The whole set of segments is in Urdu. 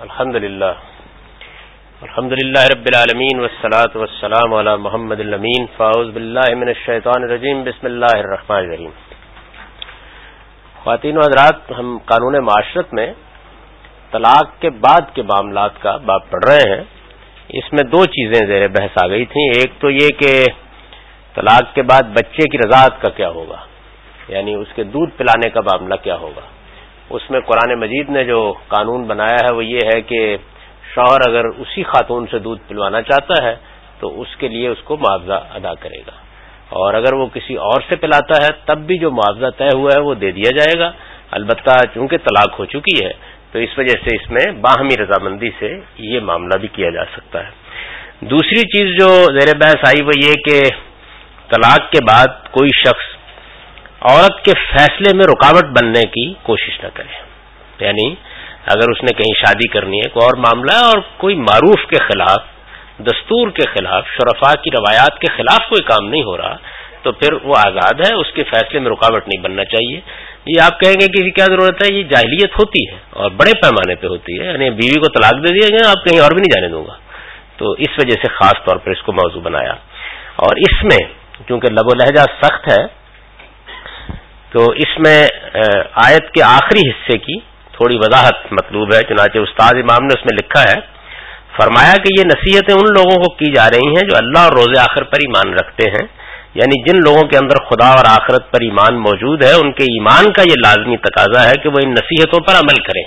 الحمدللہ رب العالمین والصلاة والسلام علی محمد الامین فاعوذ باللہ من الشیطان الرجیم بسم اللہ الرحمن الرحیم. خواتین و حضرات، ہم قانون معاشرت میں طلاق کے بعد کے معاملات کا باب پڑھ رہے ہیں. اس میں دو چیزیں زیر بحث آ گئی تھیں. ایک تو یہ کہ طلاق کے بعد بچے کی رضاعت کا کیا ہوگا، یعنی اس کے دودھ پلانے کا معاملہ کیا ہوگا. اس میں قرآن مجید نے جو قانون بنایا ہے وہ یہ ہے کہ شوہر اگر اسی خاتون سے دودھ پلوانا چاہتا ہے تو اس کے لیے اس کو معاوضہ ادا کرے گا، اور اگر وہ کسی اور سے پلاتا ہے تب بھی جو معاوضہ طے ہوا ہے وہ دے دیا جائے گا. البتہ چونکہ طلاق ہو چکی ہے تو اس وجہ سے اس میں باہمی رضامندی سے یہ معاملہ بھی کیا جا سکتا ہے. دوسری چیز جو زیر بحث آئی وہ یہ کہ طلاق کے بعد کوئی شخص عورت کے فیصلے میں رکاوٹ بننے کی کوشش نہ کرے. یعنی اگر اس نے کہیں شادی کرنی ہے کوئی اور معاملہ ہے اور کوئی معروف کے خلاف، دستور کے خلاف، شرفاء کی روایات کے خلاف کوئی کام نہیں ہو رہا تو پھر وہ آزاد ہے، اس کے فیصلے میں رکاوٹ نہیں بننا چاہیے. یہ آپ کہیں گے کہ کیا ضرورت ہے، یہ جاہلیت ہوتی ہے اور بڑے پیمانے پہ ہوتی ہے. یعنی بیوی کو طلاق دے دیا گیا، آپ کہیں اور بھی نہیں جانے دوں گا. تو اس وجہ سے خاص طور پر اس کو موضوع بنایا. اور اس میں چونکہ لب و لہجہ سخت ہے تو اس میں آیت کے آخری حصے کی تھوڑی وضاحت مطلوب ہے. چنانچہ استاد امام نے اس میں لکھا ہے، فرمایا کہ یہ نصیحتیں ان لوگوں کو کی جا رہی ہیں جو اللہ اور روز آخر پر ایمان رکھتے ہیں. یعنی جن لوگوں کے اندر خدا اور آخرت پر ایمان موجود ہے، ان کے ایمان کا یہ لازمی تقاضا ہے کہ وہ ان نصیحتوں پر عمل کریں.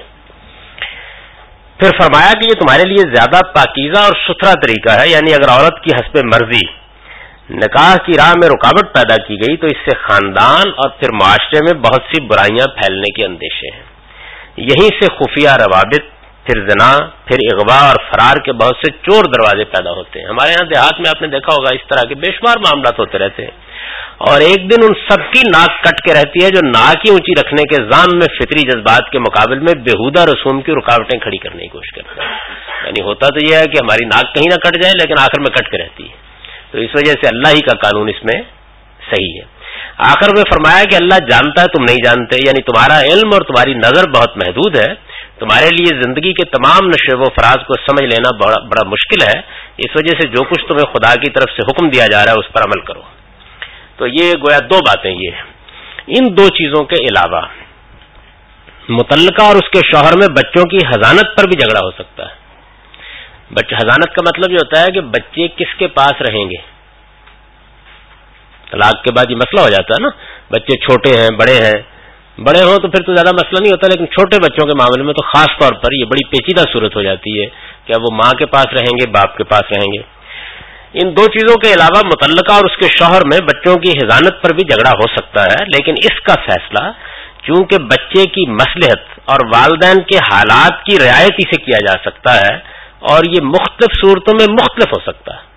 پھر فرمایا کہ یہ تمہارے لیے زیادہ پاکیزہ اور ستھرا طریقہ ہے. یعنی اگر عورت کی حسب مرضی نکاح کی راہ میں رکاوٹ پیدا کی گئی تو اس سے خاندان اور پھر معاشرے میں بہت سی برائیاں پھیلنے کے اندیشے ہیں. یہیں سے خفیہ روابط، پھر زنا، پھر اغوا اور فرار کے بہت سے چور دروازے پیدا ہوتے ہیں. ہمارے یہاں دیہات میں آپ نے دیکھا ہوگا اس طرح کے بے شمار معاملات ہوتے رہتے ہیں، اور ایک دن ان سب کی ناک کٹ کے رہتی ہے جو ناک ہی اونچی رکھنے کے ضام میں فطری جذبات کے مقابل میں بےہودہ رسوم کی رکاوٹیں کھڑی کرنے کی کوشش کرتے ہیں. یعنی ہوتا تو یہ ہے کہ ہماری ناک کہیں نہ کٹ جائے لیکن آخر میں کٹ کے رہتی ہے. تو اس وجہ سے اللہ ہی کا قانون اس میں صحیح ہے. آخر میں فرمایا کہ اللہ جانتا ہے تم نہیں جانتے. یعنی تمہارا علم اور تمہاری نظر بہت محدود ہے. تمہارے لیے زندگی کے تمام نشو و فراز کو سمجھ لینا بڑا مشکل ہے. اس وجہ سے جو کچھ تمہیں خدا کی طرف سے حکم دیا جا رہا ہے اس پر عمل کرو. تو یہ گویا دو باتیں یہ ہیں. ان دو چیزوں کے علاوہ متعلقہ اور اس کے شوہر میں بچوں کی حضانت پر بھی جھگڑا ہو سکتا ہے. حضانت کا مطلب یہ ہوتا ہے کہ بچے کس کے پاس رہیں گے. طلاق کے بعد یہ مسئلہ ہو جاتا ہے نا، بچے چھوٹے ہیں بڑے ہیں. بڑے ہوں تو پھر تو زیادہ مسئلہ نہیں ہوتا، لیکن چھوٹے بچوں کے معاملے میں تو خاص طور پر یہ بڑی پیچیدہ صورت ہو جاتی ہے کہ وہ ماں کے پاس رہیں گے، باپ کے پاس رہیں گے. ان دو چیزوں کے علاوہ متعلقہ اور اس کے شوہر میں بچوں کی حضانت پر بھی جھگڑا ہو سکتا ہے، لیکن اس کا فیصلہ چونکہ بچے کی مصلحت اور والدین کے حالات کی رعایت سے کیا جا سکتا ہے، اور یہ مختلف صورتوں میں مختلف ہو سکتا ہے.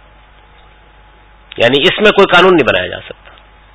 یعنی اس میں کوئی قانون نہیں بنایا جا سکتا.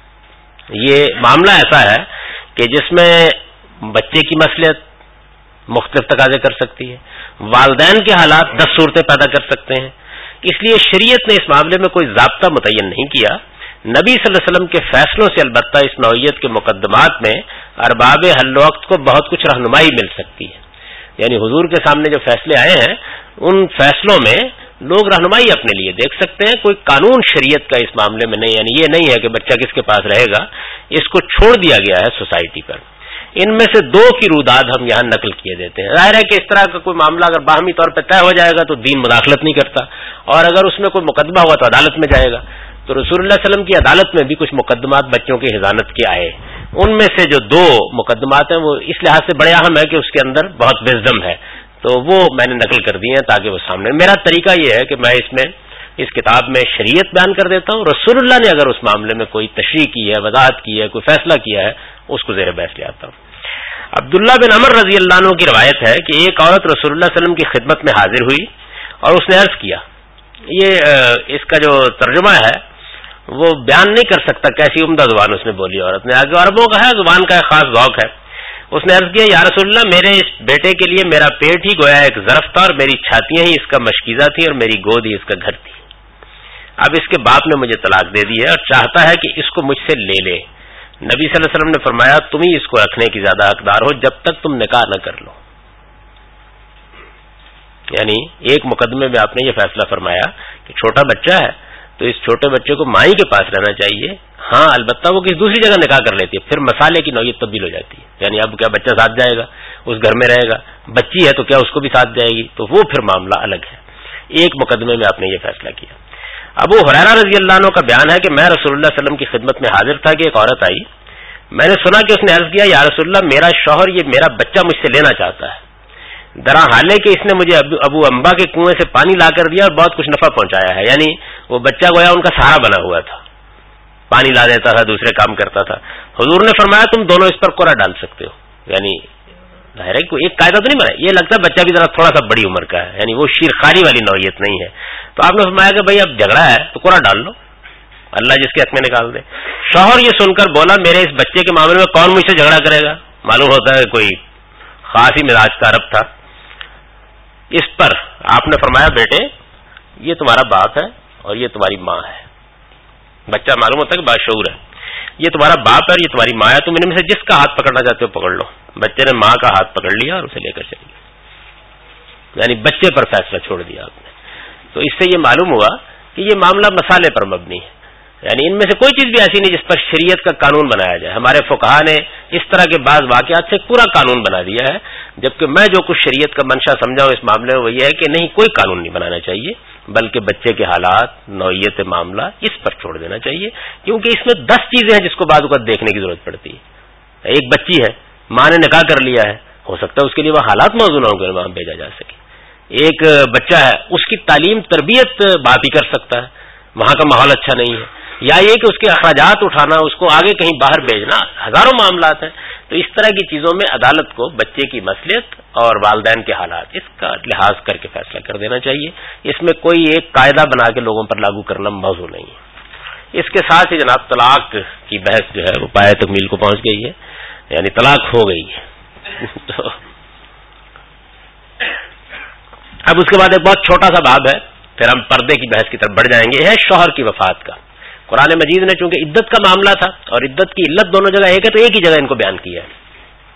یہ معاملہ ایسا ہے کہ جس میں بچے کی مصلحت مختلف تقاضے کر سکتی ہے، والدین کے حالات 10 صورتیں پیدا کر سکتے ہیں. اس لیے شریعت نے اس معاملے میں کوئی ضابطہ متعین نہیں کیا. نبی صلی اللہ علیہ وسلم کے فیصلوں سے البتہ اس نوعیت کے مقدمات میں ارباب حل وقت کو بہت کچھ رہنمائی مل سکتی ہے. یعنی حضور کے سامنے جو فیصلے آئے ہیں ان فیصلوں میں لوگ رہنمائی اپنے لیے دیکھ سکتے ہیں. کوئی قانون شریعت کا اس معاملے میں نہیں. یعنی یہ نہیں ہے کہ بچہ کس کے پاس رہے گا، اس کو چھوڑ دیا گیا ہے سوسائٹی پر. ان میں سے دو کی روداد ہم یہاں نقل کیے دیتے ہیں. ظاہر ہے کہ اس طرح کا کوئی معاملہ اگر باہمی طور پہ طے ہو جائے گا تو دین مداخلت نہیں کرتا، اور اگر اس میں کوئی مقدمہ ہوا تو عدالت میں جائے گا. تو رسول اللہ صلی اللہ علیہ وسلم کی عدالت میں بھی کچھ مقدمات بچوں کی حضانت کے آئے. ان میں سے جو دو مقدمات ہیں وہ اس لحاظ سے بڑے اہم ہے کہ اس کے اندر بہت وزڈم ہے، تو وہ میں نے نقل کر دی ہیں تاکہ وہ سامنے. میرا طریقہ یہ ہے کہ میں اس کتاب میں شریعت بیان کر دیتا ہوں. رسول اللہ نے اگر اس معاملے میں کوئی تشریح کی ہے، وضاحت کی ہے، کوئی فیصلہ کیا ہے، اس کو زیر بحث لے آتا ہوں. عبداللہ بن عمر رضی اللہ عنہ کی روایت ہے کہ ایک عورت رسول اللہ صلی اللہ علیہ وسلم کی خدمت میں حاضر ہوئی اور اس نے عرض کیا. یہ اس کا جو ترجمہ ہے وہ بیان نہیں کر سکتا کیسی عمدہ زبان اس نے بولی. عورت نے آگے عربوں کا ہے، زبان کا خاص ذوق ہے. اس نے عرض کیا، یا رسول اللہ، میرے اس بیٹے کے لیے میرا پیٹ ہی گویا ایک ظرف تھا اور میری چھاتیاں ہی اس کا مشکیزہ تھی اور میری گود ہی اس کا گھر تھی. اب اس کے باپ نے مجھے طلاق دے دی ہے اور چاہتا ہے کہ اس کو مجھ سے لے لے. نبی صلی اللہ علیہ وسلم نے فرمایا، تم ہی اس کو رکھنے کی زیادہ حقدار ہو جب تک تم نکاح نہ کر لو. یعنی ایک مقدمے میں آپ نے یہ فیصلہ فرمایا کہ چھوٹا بچہ ہے تو اس چھوٹے بچے کو ماں ہی کے پاس رہنا چاہیے. ہاں البتہ وہ کسی دوسری جگہ نکاح کر لیتی ہے, پھر مسئلے کی نوعیت تبدیل ہو جاتی ہے. یعنی اب کیا بچہ ساتھ جائے گا, اس گھر میں رہے گا, بچی ہے تو کیا اس کو بھی ساتھ جائے گی, تو وہ پھر معاملہ الگ ہے. ایک مقدمے میں آپ نے یہ فیصلہ کیا. ابو ہریرہ رضی اللہ عنہ کا بیان ہے کہ میں رسول اللہ صلی اللہ علیہ وسلم کی خدمت میں حاضر تھا کہ ایک عورت آئی. میں نے سنا کہ اس نے عرض کیا, یا رسول اللہ میرا شوہر یہ میرا بچہ مجھ سے لینا چاہتا ہے, درا حالے کہ اس نے مجھے ابو امبا کے کنویں سے پانی لا کر دیا اور بہت کچھ نفع پہنچایا ہے. یعنی وہ بچہ گویا ان کا سہارا بنا ہوا تھا, پانی لا دیتا تھا, دوسرے کام کرتا تھا. حضور نے فرمایا تم دونوں اس پر قرعہ ڈال سکتے ہو. یعنی ظاہر ہے کوئی ایک قاعدہ تو نہیں بنا, یہ لگتا ہے بچہ بھی ذرا تھوڑا سا بڑی عمر کا ہے, یعنی وہ شیرخواری والی نوعیت نہیں ہے. تو آپ نے فرمایا کہ بھائی اب جھگڑا ہے تو قرعہ ڈال لو, اللہ جس کے حق میں نکال دے. شوہر یہ سن کر بولا میرے اس بچے کے معاملے میں کون مجھ سے جھگڑا کرے گا. معلوم ہوتا ہے کوئی خاص ہی مزاج کا عرب تھا. اس پر آپ نے فرمایا بیٹے یہ تمہارا باپ ہے اور یہ تمہاری ماں ہے. بچہ معلوم ہوتا ہے کہ باشعور ہے. یہ تمہارا باپ ہے اور یہ تمہاری ماں ہے, تم ان میں سے جس کا ہاتھ پکڑنا چاہتے ہو پکڑ لو. بچے نے ماں کا ہاتھ پکڑ لیا اور اسے لے کر چل گیا. یعنی بچے پر فیصلہ چھوڑ دیا آپ نے. تو اس سے یہ معلوم ہوا کہ یہ معاملہ مسالے پر مبنی ہے. یعنی ان میں سے کوئی چیز بھی ایسی نہیں جس پر شریعت کا قانون بنایا جائے. ہمارے فقہا نے اس طرح کے بعض واقعات سے پورا قانون بنا دیا ہے, جبکہ میں جو کچھ شریعت کا منشا سمجھا ہوں اس معاملے میں وہ یہ ہے کہ نہیں, کوئی قانون نہیں بنانا چاہیے, بلکہ بچے کے حالات, نوعیت معاملہ اس پر چھوڑ دینا چاہیے. کیونکہ اس میں 10 چیزیں ہیں جس کو بعض اوقات دیکھنے کی ضرورت پڑتی ہے. ایک بچی ہے, ماں نے نکاح کر لیا ہے, ہو سکتا ہے اس کے لیے وہ حالات موزوں نہ ہوں کہ وہاں بھیجا جا سکے. ایک بچہ ہے, اس کی تعلیم تربیت باپ ہی کر سکتا ہے, وہاں کا ماحول اچھا نہیں ہے, یا یہ کہ اس کے اخراجات اٹھانا, اس کو آگے کہیں باہر بھیجنا, ہزاروں معاملات ہیں. تو اس طرح کی چیزوں میں عدالت کو بچے کی مصلحت اور والدین کے حالات اس کا لحاظ کر کے فیصلہ کر دینا چاہیے. اس میں کوئی ایک قاعدہ بنا کے لوگوں پر لاگو کرنا موضوع نہیں ہے. اس کے ساتھ ہی جناب طلاق کی بحث جو ہے وہ پایہ تکمیل کو پہنچ گئی ہے, یعنی طلاق ہو گئی ہے. تو اب اس کے بعد ایک بہت چھوٹا سا باب ہے, پھر ہم پردے کی بحث کی طرف بڑھ جائیں گے. یہ ہے شوہر کی وفات کا. قرآن مجید نے چونکہ عدت کا معاملہ تھا اور عدت کی علت دونوں جگہ ایک ہے, تو ایک ہی جگہ ان کو بیان کیا ہے.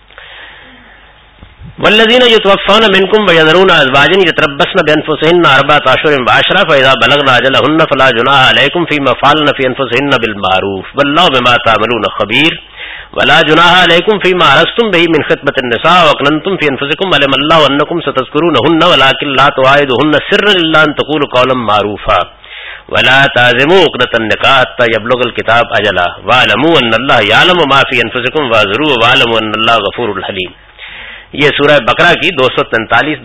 والذین یتوفون منکم ویذرون ازواجا یتربصن بانفسهن اربعۃ اشہر وعشرا فاذا بلغن اجلهن فلا جناح علیکم فیما فعلن فی انفسهن بالمعروف واللہ بما تعملون خبیر ولا جناح علیکم فیما عرضتم به من خطبۃ النساء واکننتم فی انفسکم علم اللہ انکم ستذکرونهن ولکن لا تواعدوهن سرا الا ان تقولوا قولا معروفا ولا تعزموا عقدۃ النکاح حتى يبلغ الكتاب اجلہ واعلموا ان اللہ یعلم ما فی انفسکم واعذروا واعلموا ان اللہ غفور حلیم. یہ سورہ بقرہ کی 243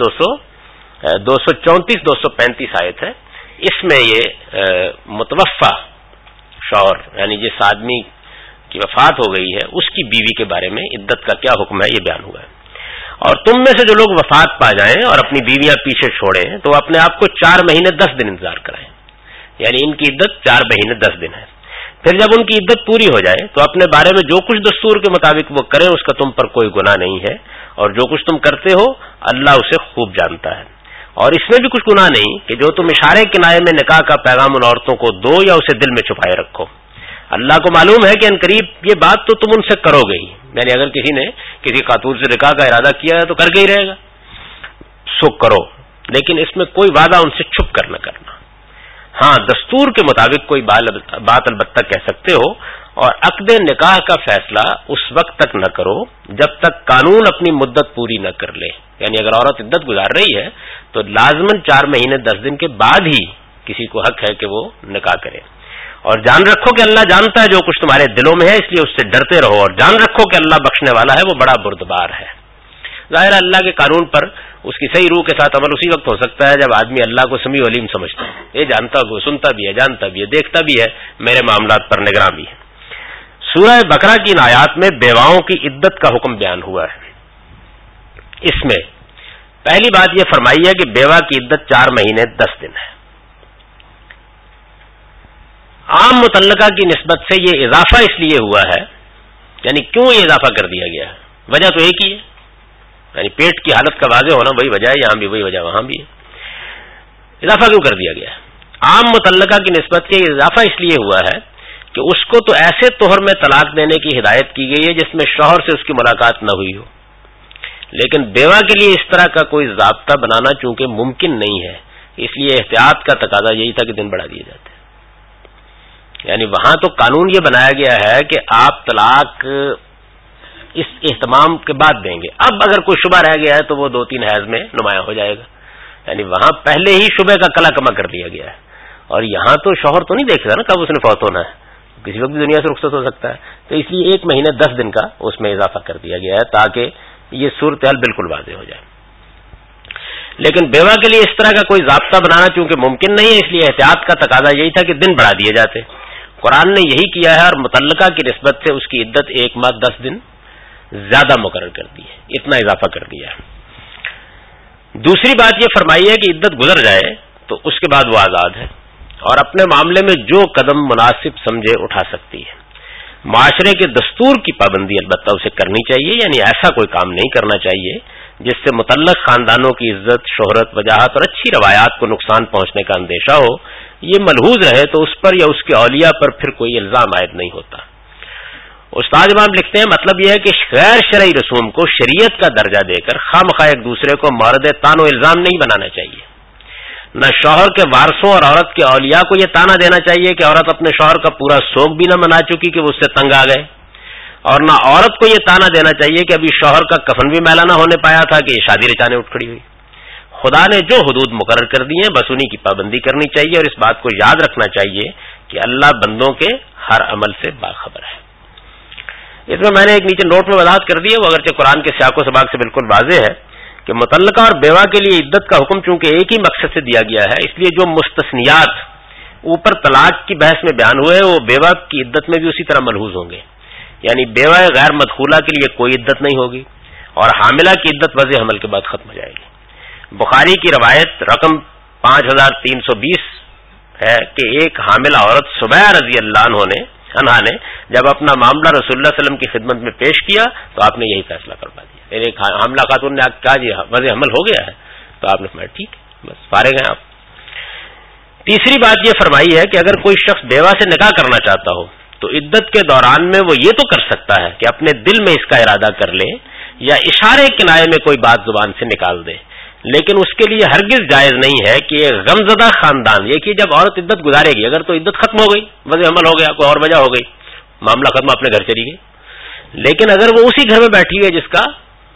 234 235 آیت ہے. اس میں یہ متوفی شوہر یعنی جس آدمی کی وفات ہو گئی ہے اس کی بیوی کے بارے میں عدت کا کیا حکم ہے یہ بیان ہوا ہے. اور تم میں سے جو لوگ وفات پا جائیں اور اپنی بیویاں پیچھے چھوڑیں تو اپنے آپ کو 4 مہینے 10 دن انتظار کرائیں. یعنی ان کی عدت 4 مہینے 10 دن ہے. پھر جب ان کی عدت پوری ہو جائے تو اپنے بارے میں جو کچھ دستور کے مطابق وہ کریں اس کا تم پر کوئی گناہ نہیں ہے, اور جو کچھ تم کرتے ہو اللہ اسے خوب جانتا ہے. اور اس میں بھی کچھ گناہ نہیں کہ جو تم اشارے کنائے میں نکاح کا پیغام ان عورتوں کو دو یا اسے دل میں چھپائے رکھو. اللہ کو معلوم ہے کہ عنقریب یہ بات تو تم ان سے کرو گے ہی. یعنی اگر کسی نے کسی خاتون سے نکاح کا ارادہ کیا ہے تو کر کے ہی رہے گا, سو کرو, لیکن اس میں کوئی وعدہ ان سے چھپ کر نہ کرنا. ہاں دستور کے مطابق کوئی بات البتہ کہہ سکتے ہو, اور عقد نکاح کا فیصلہ اس وقت تک نہ کرو جب تک قانون اپنی مدت پوری نہ کر لے. یعنی اگر عورت عدت گزار رہی ہے تو لازماً 4 مہینے 10 دن کے بعد ہی کسی کو حق ہے کہ وہ نکاح کرے. اور جان رکھو کہ اللہ جانتا ہے جو کچھ تمہارے دلوں میں ہے, اس لیے اس سے ڈرتے رہو, اور جان رکھو کہ اللہ بخشنے والا ہے, وہ بڑا بردبار ہے. ظاہر اللہ کے قانون پر اس کی صحیح روح کے ساتھ عمل اسی وقت ہو سکتا ہے جب آدمی اللہ کو سمیع علیم سمجھتا ہے. یہ جانتا ہو, سنتا بھی ہے, جانتا بھی ہے, دیکھتا بھی ہے, میرے معاملات پر نگراں بھی ہے. سورہ بقرہ کی ان آیات میں بیواؤں کی عدت کا حکم بیان ہوا ہے. اس میں پہلی بات یہ فرمائی ہے کہ بیوہ کی عدت 4 مہینے 10 دن ہے. عام متعلقہ کی نسبت سے یہ اضافہ اس لیے ہوا ہے, یعنی کیوں یہ اضافہ کر دیا گیا ہے؟ وجہ تو ایک ہی ہے, یعنی پیٹ کی حالت کا واضح ہونا وہی وجہ ہے, یہاں بھی وہی وجہ وہاں بھی ہے. اضافہ کیوں کر دیا گیا ہے؟ عام متعلقہ کی نسبت سے یہ اضافہ اس لیے ہوا ہے کہ اس کو تو ایسے طہر میں طلاق دینے کی ہدایت کی گئی ہے جس میں شوہر سے اس کی ملاقات نہ ہوئی ہو, لیکن بیوہ کے لیے اس طرح کا کوئی ضابطہ بنانا چونکہ ممکن نہیں ہے، اس لیے احتیاط کا تقاضا یہی تھا کہ دن بڑھا دیے جاتے. یعنی وہاں تو قانون یہ بنایا گیا ہے کہ آپ طلاق اس اہتمام کے بعد دیں گے. اب اگر کوئی شبہ رہ گیا ہے تو وہ 2-3 حیض میں نمایاں ہو جائے گا. یعنی وہاں پہلے ہی شبہ کا کلا کما کر دیا گیا ہے. اور یہاں تو شوہر تو نہیں دیکھ رہا نا کب اس نے فوت ہونا ہے، کسی وقت بھی دنیا سے رخصت ہو سکتا ہے. تو اس لیے 1 مہینے 10 دن کا اس میں اضافہ کر دیا گیا ہے تاکہ یہ صورتحال بالکل واضح ہو جائے. لیکن بیوہ کے لیے اس طرح کا کوئی ضابطہ بنانا چونکہ ممکن نہیں ہے، اس لیے احتیاط کا تقاضا یہی تھا کہ دن بڑھا دیے جاتے. قرآن نے یہی کیا ہے اور متعلقہ کی نسبت سے اس کی عدت 1 ماہ 10 دن زیادہ مقرر کر دی ہے، اتنا اضافہ کر دیا ہے. دوسری بات یہ فرمائی ہے کہ عدت گزر جائے تو اس کے بعد وہ آزاد ہے اور اپنے معاملے میں جو قدم مناسب سمجھے اٹھا سکتی ہے. معاشرے کے دستور کی پابندی البتہ اسے کرنی چاہیے، یعنی ایسا کوئی کام نہیں کرنا چاہیے جس سے متعلق خاندانوں کی عزت، شہرت، وجاہت اور اچھی روایات کو نقصان پہنچنے کا اندیشہ ہو. یہ ملحوظ رہے تو اس پر یا اس کے اولیاء پر پھر کوئی الزام عائد نہیں ہوتا. استاد امام لکھتے ہیں مطلب یہ ہے کہ غیر شرعی رسوم کو شریعت کا درجہ دے کر خواہ ایک دوسرے کو مورد طعن و الزام نہیں بنانا چاہیے. نہ شوہر کے وارثوں اور عورت کے اولیاء کو یہ طعنہ دینا چاہیے کہ عورت اپنے شوہر کا پورا سوگ بھی نہ منا چکی کہ وہ اس سے تنگ آ گئے، اور نہ عورت کو یہ طعنہ دینا چاہیے کہ ابھی شوہر کا کفن بھی میلا نہ ہونے پایا تھا کہ یہ شادی رچانے اٹھ کھڑی ہوئی. خدا نے جو حدود مقرر کر دی ہیں بس انہی کی پابندی کرنی چاہیے، اور اس بات کو یاد رکھنا چاہیے کہ اللہ بندوں کے ہر عمل سے باخبر ہے. اس میں میں نے ایک نیچے نوٹ میں وضاحت کر دی ہے، وہ اگرچہ قرآن کے سیاق و سباق سے بالکل واضح ہے کہ متعلقہ اور بیوہ کے لیے عدت کا حکم چونکہ ایک ہی مقصد سے دیا گیا ہے، اس لیے جو مستثنیات اوپر طلاق کی بحث میں بیان ہوئے وہ بیوہ کی عدت میں بھی اسی طرح ملحوظ ہوں گے. یعنی بیوہ غیر مدخولہ کے لیے کوئی عدت نہیں ہوگی اور حاملہ کی عدت وضع حمل کے بعد ختم ہو جائے گی. بخاری کی روایت رقم 5320 ہے کہ ایک حاملہ عورت سبیہ رضی اللہ عنہا نے جب اپنا معاملہ رسول اللہ علیہ وسلم کی خدمت میں پیش کیا تو آپ نے یہی فیصلہ کروا دیا. ایک حاملہ خاتون نے کہا جی وضع حمل ہو گیا ہے، تو آپ نے فرمایا ٹھیک ہے بس فارغ ہیں آپ. تیسری بات یہ فرمائی ہے کہ اگر کوئی شخص بیوہ سے نکاح کرنا چاہتا ہو تو عدت کے دوران میں وہ یہ تو کر سکتا ہے کہ اپنے دل میں اس کا ارادہ کر لے یا اشارے کنائے میں کوئی بات زبان سے نکال دے، لیکن اس کے لیے ہرگز جائز نہیں ہے کہ ایک غمزدہ خاندان، یہ کہ جب عورت عدت گزارے گی، اگر تو عدت ختم ہو گئی، وضع حمل ہو گیا، کوئی اور وجہ ہو گئی، معاملہ ختم، اپنے گھر چلی گئی، لیکن اگر وہ اسی گھر میں بیٹھی ہے جس کا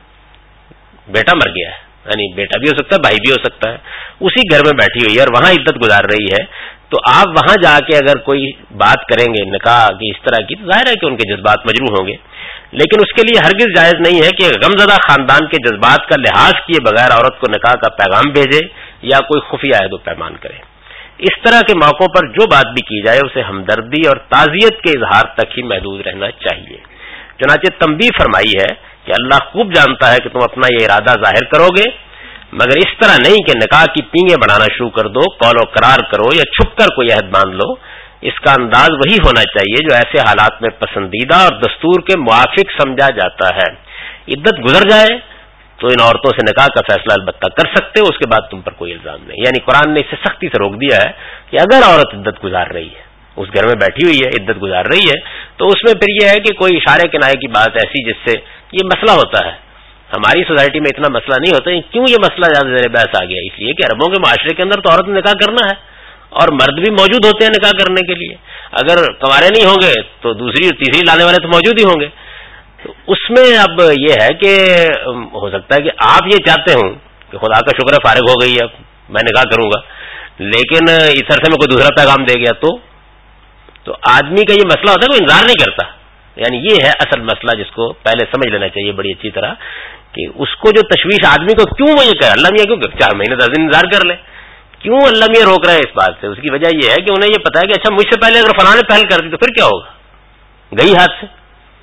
بیٹا مر گیا ہے، یعنی بیٹا بھی ہو سکتا ہے بھائی بھی ہو سکتا ہے، اسی گھر میں بیٹھی ہوئی ہے اور وہاں عدت گزار رہی ہے، تو آپ وہاں جا کے اگر کوئی بات کریں گے نکاح کی اس طرح کی تو ظاہر ہے کہ ان کے جذبات مجروح ہوں گے، لیکن اس کے لیے ہرگز جائز نہیں ہے کہ غمزدہ خاندان کے جذبات کا لحاظ کیے بغیر عورت کو نکاح کا پیغام بھیجے یا کوئی خفیہ عہد و پیمان کرے. اس طرح کے موقعوں پر جو بات بھی کی جائے اسے ہمدردی اور تعزیت کے اظہار تک ہی محدود رہنا چاہیے. چنانچہ تنبیہ فرمائی ہے کہ اللہ خوب جانتا ہے کہ تم اپنا یہ ارادہ ظاہر کرو گے، مگر اس طرح نہیں کہ نکاح کی پینگیں بڑھانا شروع کر دو، قول و قرار کرو یا چھپ کر کوئی عہد باندھ لو. اس کا انداز وہی ہونا چاہیے جو ایسے حالات میں پسندیدہ اور دستور کے موافق سمجھا جاتا ہے. عدت گزر جائے تو ان عورتوں سے نکاح کا فیصلہ البتہ کر سکتے ہو، اس کے بعد تم پر کوئی الزام نہیں. یعنی قرآن نے اسے سختی سے روک دیا ہے کہ اگر عورت عدت گزار رہی ہے، اس گھر میں بیٹھی ہوئی ہے، عدت گزار رہی ہے، تو اس میں پھر یہ ہے کہ کوئی اشارے کنائے کی بات ایسی جس سے یہ مسئلہ ہوتا ہے. ہماری سوسائٹی میں اتنا مسئلہ نہیں ہوتا. کیوں یہ مسئلہ زیادہ زیر بحث آ گیا؟ اس لیے کہ عربوں کے معاشرے کے اندر تو عورت نے نکاح کرنا ہے اور مرد بھی موجود ہوتے ہیں نکاح کرنے کے لیے. اگر کنوارے نہیں ہوں گے تو دوسری اور تیسری لانے والے تو موجود ہی ہوں گے. تو اس میں اب یہ ہے کہ ہو سکتا ہے کہ آپ یہ چاہتے ہوں کہ خدا کا شکر ہے فارغ ہو گئی ہے، میں نکاح کروں گا، لیکن اس عرصے میں کوئی دوسرا پیغام دے گیا تو آدمی کا یہ مسئلہ ہوتا ہے، کوئی انتظار نہیں کرتا. یعنی یہ ہے اصل مسئلہ جس کو پہلے سمجھ لینا چاہیے بڑی اچھی طرح کہ اس کو جو تشویش آدمی کو کیوں وہ یہ کہے اللہ میاں کیوں 4 مہینے 10 دن انتظار کر لے، کیوں اللہ میاں روک رہے ہیں اس بات سے؟ اس کی وجہ یہ ہے کہ انہیں یہ پتا ہے کہ اچھا مجھ سے پہلے اگر فلاں نے پہل کر دی تو پھر کیا ہوگا، گئی ہاتھ سے.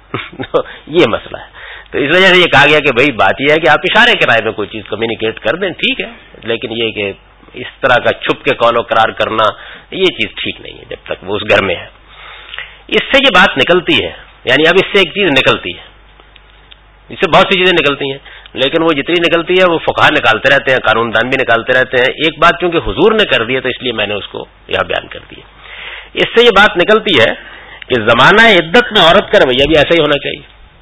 یہ مسئلہ ہے. تو اس وجہ سے یہ کہا گیا کہ بھائی بات یہ ہے کہ آپ اشارے کے رائے میں کوئی چیز کمیونیکیٹ کر دیں، ٹھیک ہے، لیکن یہ کہ اس طرح کا چھپ کے قول و قرار کرنا یہ چیز ٹھیک نہیں ہے جب تک وہ اس گھر میں ہے. اس سے یہ بات نکلتی ہے، یعنی اب اس سے ایک چیز نکلتی ہے، اس سے بہت سی چیزیں نکلتی ہیں، لیکن وہ جتنی نکلتی ہے وہ فقہا نکالتے رہتے ہیں، قانون دان بھی نکالتے رہتے ہیں. ایک بات چونکہ حضور نے کر دی ہے تو اس لیے میں نے اس کو یہاں بیان کر دی ہے. اس سے یہ بات نکلتی ہے کہ زمانہ عدت میں عورت کا رویہ بھی ایسا ہی ہونا چاہیے.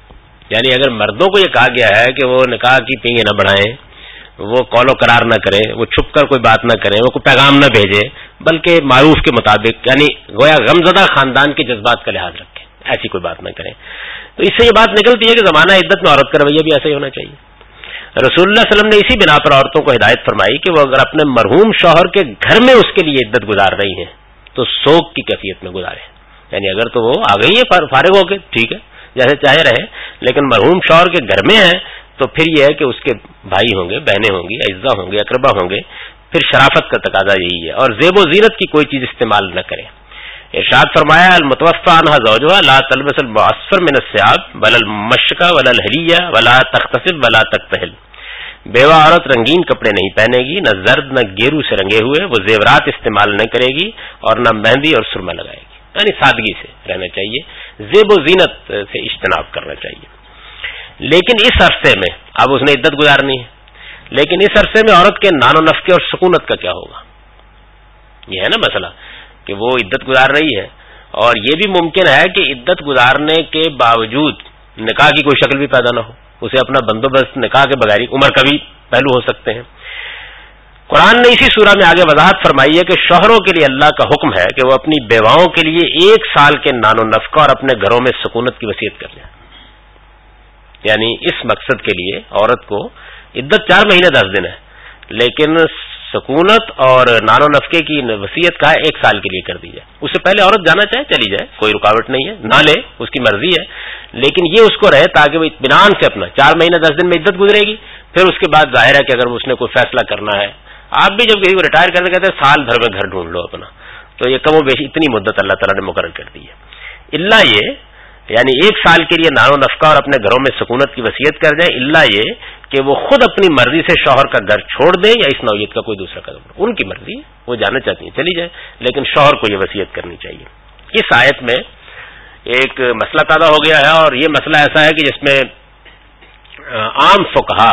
یعنی اگر مردوں کو یہ کہا گیا ہے کہ وہ نکاح کی پینگیں نہ بڑھائیں، وہ قول و قرار نہ کریں، وہ چھپ کر کوئی بات نہ کریں، وہ کوئی پیغام نہ بھیجیں، بلکہ معروف کے مطابق، یعنی گویا غمزدہ خاندان کے جذبات کا لحاظ رکھیں، ایسی کوئی بات نہ کریں، تو اس سے یہ بات نکلتی ہے کہ زمانہ عدت میں عورت کا رویہ بھی ایسا ہی ہونا چاہیے۔ رسول اللہ صلی اللہ علیہ وسلم نے اسی بنا پر عورتوں کو ہدایت فرمائی کہ وہ اگر اپنے مرحوم شوہر کے گھر میں اس کے لیے عدت گزار رہی ہیں تو سوگ کی کیفیت میں گزاریں، یعنی اگر تو وہ آ گئی ہے فارغ ہو کے ٹھیک ہے جیسے چاہے رہے، لیکن مرحوم شوہر کے گھر میں ہے تو پھر یہ ہے کہ اس کے بھائی ہوں گے، بہنیں ہوں گی، اعزا ہوں گے، اقربا ہوں گے، پھر شرافت کا تقاضا یہی ہے، اور زیب و زینت کی کوئی چیز استعمال نہ کریں۔ ارشاد فرمایا المتوفى عنها زوجها لا تلبس المعصفر من الثياب ولا المشق ولا الحلیہ ولا تغتسل ولا تکتحل، بیوہ عورت رنگین کپڑے نہیں پہنے گی، نہ زرد نہ گیرو سے رنگے ہوئے، وہ زیورات استعمال نہ کرے گی اور نہ مہندی اور سرما لگائے گی، یعنی سادگی سے رہنا چاہیے، زیب و زینت سے اجتناب کرنا چاہیے۔ لیکن اس عرصے میں اب اس نے عدت گزارنی ہے، لیکن اس عرصے میں عورت کے نان و نفقے اور سکونت کا کیا ہوگا؟ یہ ہے نا مسئلہ کہ وہ عدت گزار رہی ہے اور یہ بھی ممکن ہے کہ عدت گزارنے کے باوجود نکاح کی کوئی شکل بھی پیدا نہ ہو، اسے اپنا بندوبست نکاح کے بغیر عمر کا بھی پہلو ہو سکتے ہیں۔ قرآن نے اسی سورہ میں آگے وضاحت فرمائی ہے کہ شوہروں کے لیے اللہ کا حکم ہے کہ وہ اپنی بیواؤں کے لیے 1 سال کے نان و نفقہ اور اپنے گھروں میں سکونت کی وصیت کر لیں، یعنی اس مقصد کے لیے عورت کو عدت 4 مہینے 10 دن ہے، لیکن سکونت اور نان و نفقے کی وصیت کا 1 سال کے لیے کر دی جائے۔ اس سے پہلے عورت جانا چاہے چلی جائے، کوئی رکاوٹ نہیں ہے، نہ لے اس کی مرضی ہے، لیکن یہ اس کو رہے تاکہ وہ اطمینان سے اپنا 4 مہینے 10 دن میں عدت گزرے گی، پھر اس کے بعد ظاہر ہے کہ اگر اس نے کوئی فیصلہ کرنا ہے، آپ بھی جب کسی کو ریٹائر کرتے کہتے ہیں سال بھر میں گھر ڈھونڈ لو اپنا، تو یہ کم و بیش اتنی مدت اللہ تعالیٰ نے مقرر کر دی ہے، الا یہ یعنی 1 سال کے لیے نان و نفقہ اور اپنے گھروں میں سکونت کی وصیت کر دیں، الا یہ کہ وہ خود اپنی مرضی سے شوہر کا گھر چھوڑ دیں یا اس نوعیت کا کوئی دوسرا قدم، ان کی مرضی ہے، وہ جانا چاہتی ہیں چلی جائے، لیکن شوہر کو یہ وصیت کرنی چاہیے۔ اس آیت میں ایک مسئلہ پیدا ہو گیا ہے، اور یہ مسئلہ ایسا ہے کہ جس میں عام فقہا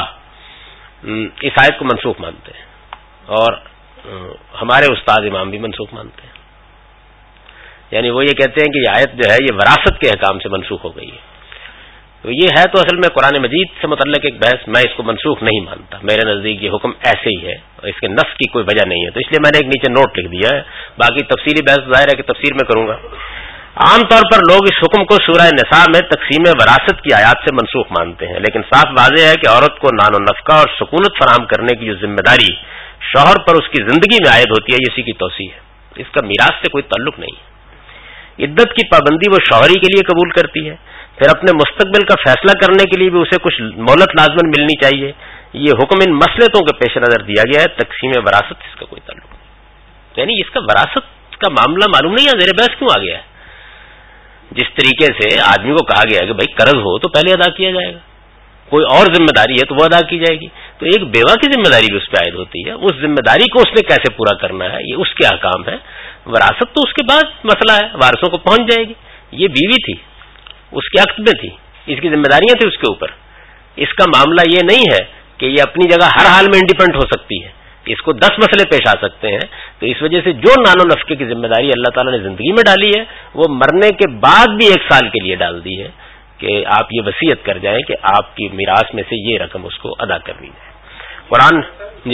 اس آیت کو منسوخ مانتے ہیں اور ہمارے استاد امام بھی منسوخ مانتے ہیں، یعنی وہ یہ کہتے ہیں کہ یہ آیت جو ہے یہ وراثت کے احکام سے منسوخ ہو گئی ہے، تو یہ ہے تو اصل میں قرآن مجید سے متعلق ایک بحث، میں اس کو منسوخ نہیں مانتا، میرے نزدیک یہ حکم ایسے ہی ہے اور اس کے نص کی کوئی وجہ نہیں ہے، تو اس لیے میں نے ایک نیچے نوٹ لکھ دیا ہے، باقی تفصیلی بحث ظاہر ہے کہ تفسیر میں کروں گا۔ عام طور پر لوگ اس حکم کو سورہ نساء میں تقسیم وراثت کی آیات سے منسوخ مانتے ہیں، لیکن صاف واضح ہے کہ عورت کو نان و نفقہ اور سکونت فراہم کرنے کی جو ذمہ داری شوہر پر اس کی زندگی میں عائد ہوتی ہے، یہ اسی کی توسیع ہے، اس کا میراث سے کوئی تعلق نہیں ہے۔ عدت کی پابندی وہ شوہری کے لیے قبول کرتی ہے، پھر اپنے مستقبل کا فیصلہ کرنے کے لیے بھی اسے کچھ مہلت لازمن ملنی چاہیے، یہ حکم ان مصلحتوں کے پیش نظر دیا گیا ہے، تقسیم وراثت اس کا کوئی تعلق نہیں، یعنی اس کا وراثت کا معاملہ معلوم نہیں ہے زیر بحث کیوں آ گیا ہے۔ جس طریقے سے آدمی کو کہا گیا ہے کہ بھائی قرض ہو تو پہلے ادا کیا جائے گا، کوئی اور ذمہ داری ہے تو وہ ادا کی جائے گی، تو ایک بیوہ کی ذمہ داری بھی اس پہ عائد ہوتی ہے، اس ذمہ داری کو اس نے کیسے پورا کرنا ہے یہ اس کے احکام ہے۔ وراثت تو اس کے بعد مسئلہ ہے، وارثوں کو پہنچ جائے گی، یہ بیوی تھی، اس کے عقد میں تھی، اس کی ذمہ داریاں تھیں اس کے اوپر، اس کا معاملہ یہ نہیں ہے کہ یہ اپنی جگہ ہر حال میں انڈیپینڈنٹ ہو سکتی ہے، اس کو 10 مسئلے پیش آ سکتے ہیں، تو اس وجہ سے جو نان و نفقے کی ذمہ داری اللہ تعالیٰ نے زندگی میں ڈالی ہے وہ مرنے کے بعد بھی 1 سال کے لیے ڈال دی ہے کہ آپ یہ وصیت کر جائیں کہ آپ کی میراث میں سے یہ رقم اس کو ادا کرنی جائے۔ قرآن جی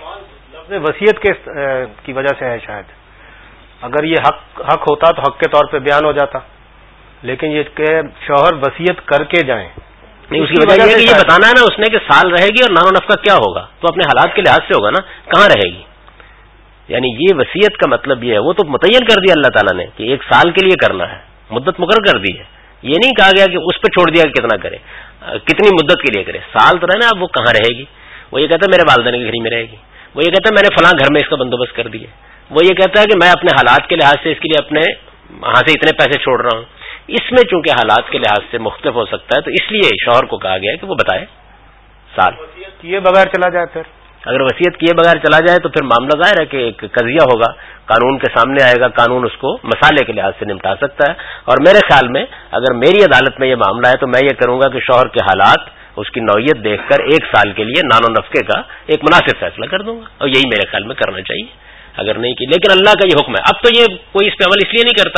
وصیت کی وجہ سے ہے، شاید اگر یہ حق ہوتا تو حق کے طور پہ بیان ہو جاتا، لیکن یہ کہ شوہر وصیت کر کے جائیں، نہیں، اس کی وجہ یہ کہ یہ بتانا ہے نا اس نے کہ سال رہے گی اور نان و نفقہ کیا ہوگا، تو اپنے حالات کے لحاظ سے ہوگا نا، کہاں رہے گی، یعنی یہ وصیت کا مطلب یہ ہے، وہ تو متعین کر دیا اللہ تعالیٰ نے کہ 1 سال کے لیے کرنا ہے، مدت مقرر کر دی ہے، یہ نہیں کہا گیا کہ اس پہ چھوڑ دیا کہ کتنا کرے، کتنی مدت کے لیے کرے، سال تو رہنا، اب وہ کہاں رہے گی، وہ یہ کہتا ہے میرے والدین کے گھر میں رہے گی، وہ یہ کہتا ہے میں نے فلاں گھر میں اس کا بندوبست کر دیا، وہ یہ کہتا ہے کہ میں اپنے حالات کے لحاظ سے اس کے لیے اپنے ہاں سے اتنے پیسے چھوڑ رہا ہوں، اس میں چونکہ حالات کے لحاظ سے مختلف ہو سکتا ہے، تو اس لیے شوہر کو کہا گیا ہے کہ وہ بتائے سال کیے بغیر چلا جائے، پھر اگر وصیت کیے بغیر چلا جائے تو پھر معاملہ ظاہر ہے کہ ایک قضیہ ہوگا، قانون کے سامنے آئے گا، قانون اس کو مسالے کے لحاظ سے نمٹا سکتا ہے، اور میرے خیال میں اگر میری عدالت میں یہ معاملہ ہے تو میں یہ کروں گا کہ شوہر کے حالات، اس کی نوعیت دیکھ کر 1 سال کے لیے نان و نفقے کا ایک مناسب فیصلہ کر دوں گا، اور یہی میرے خیال میں کرنا چاہیے اگر نہیں کی، لیکن اللہ کا یہ حکم ہے۔ اب تو یہ کوئی اس پہ عمل اس لیے نہیں کرتا کہ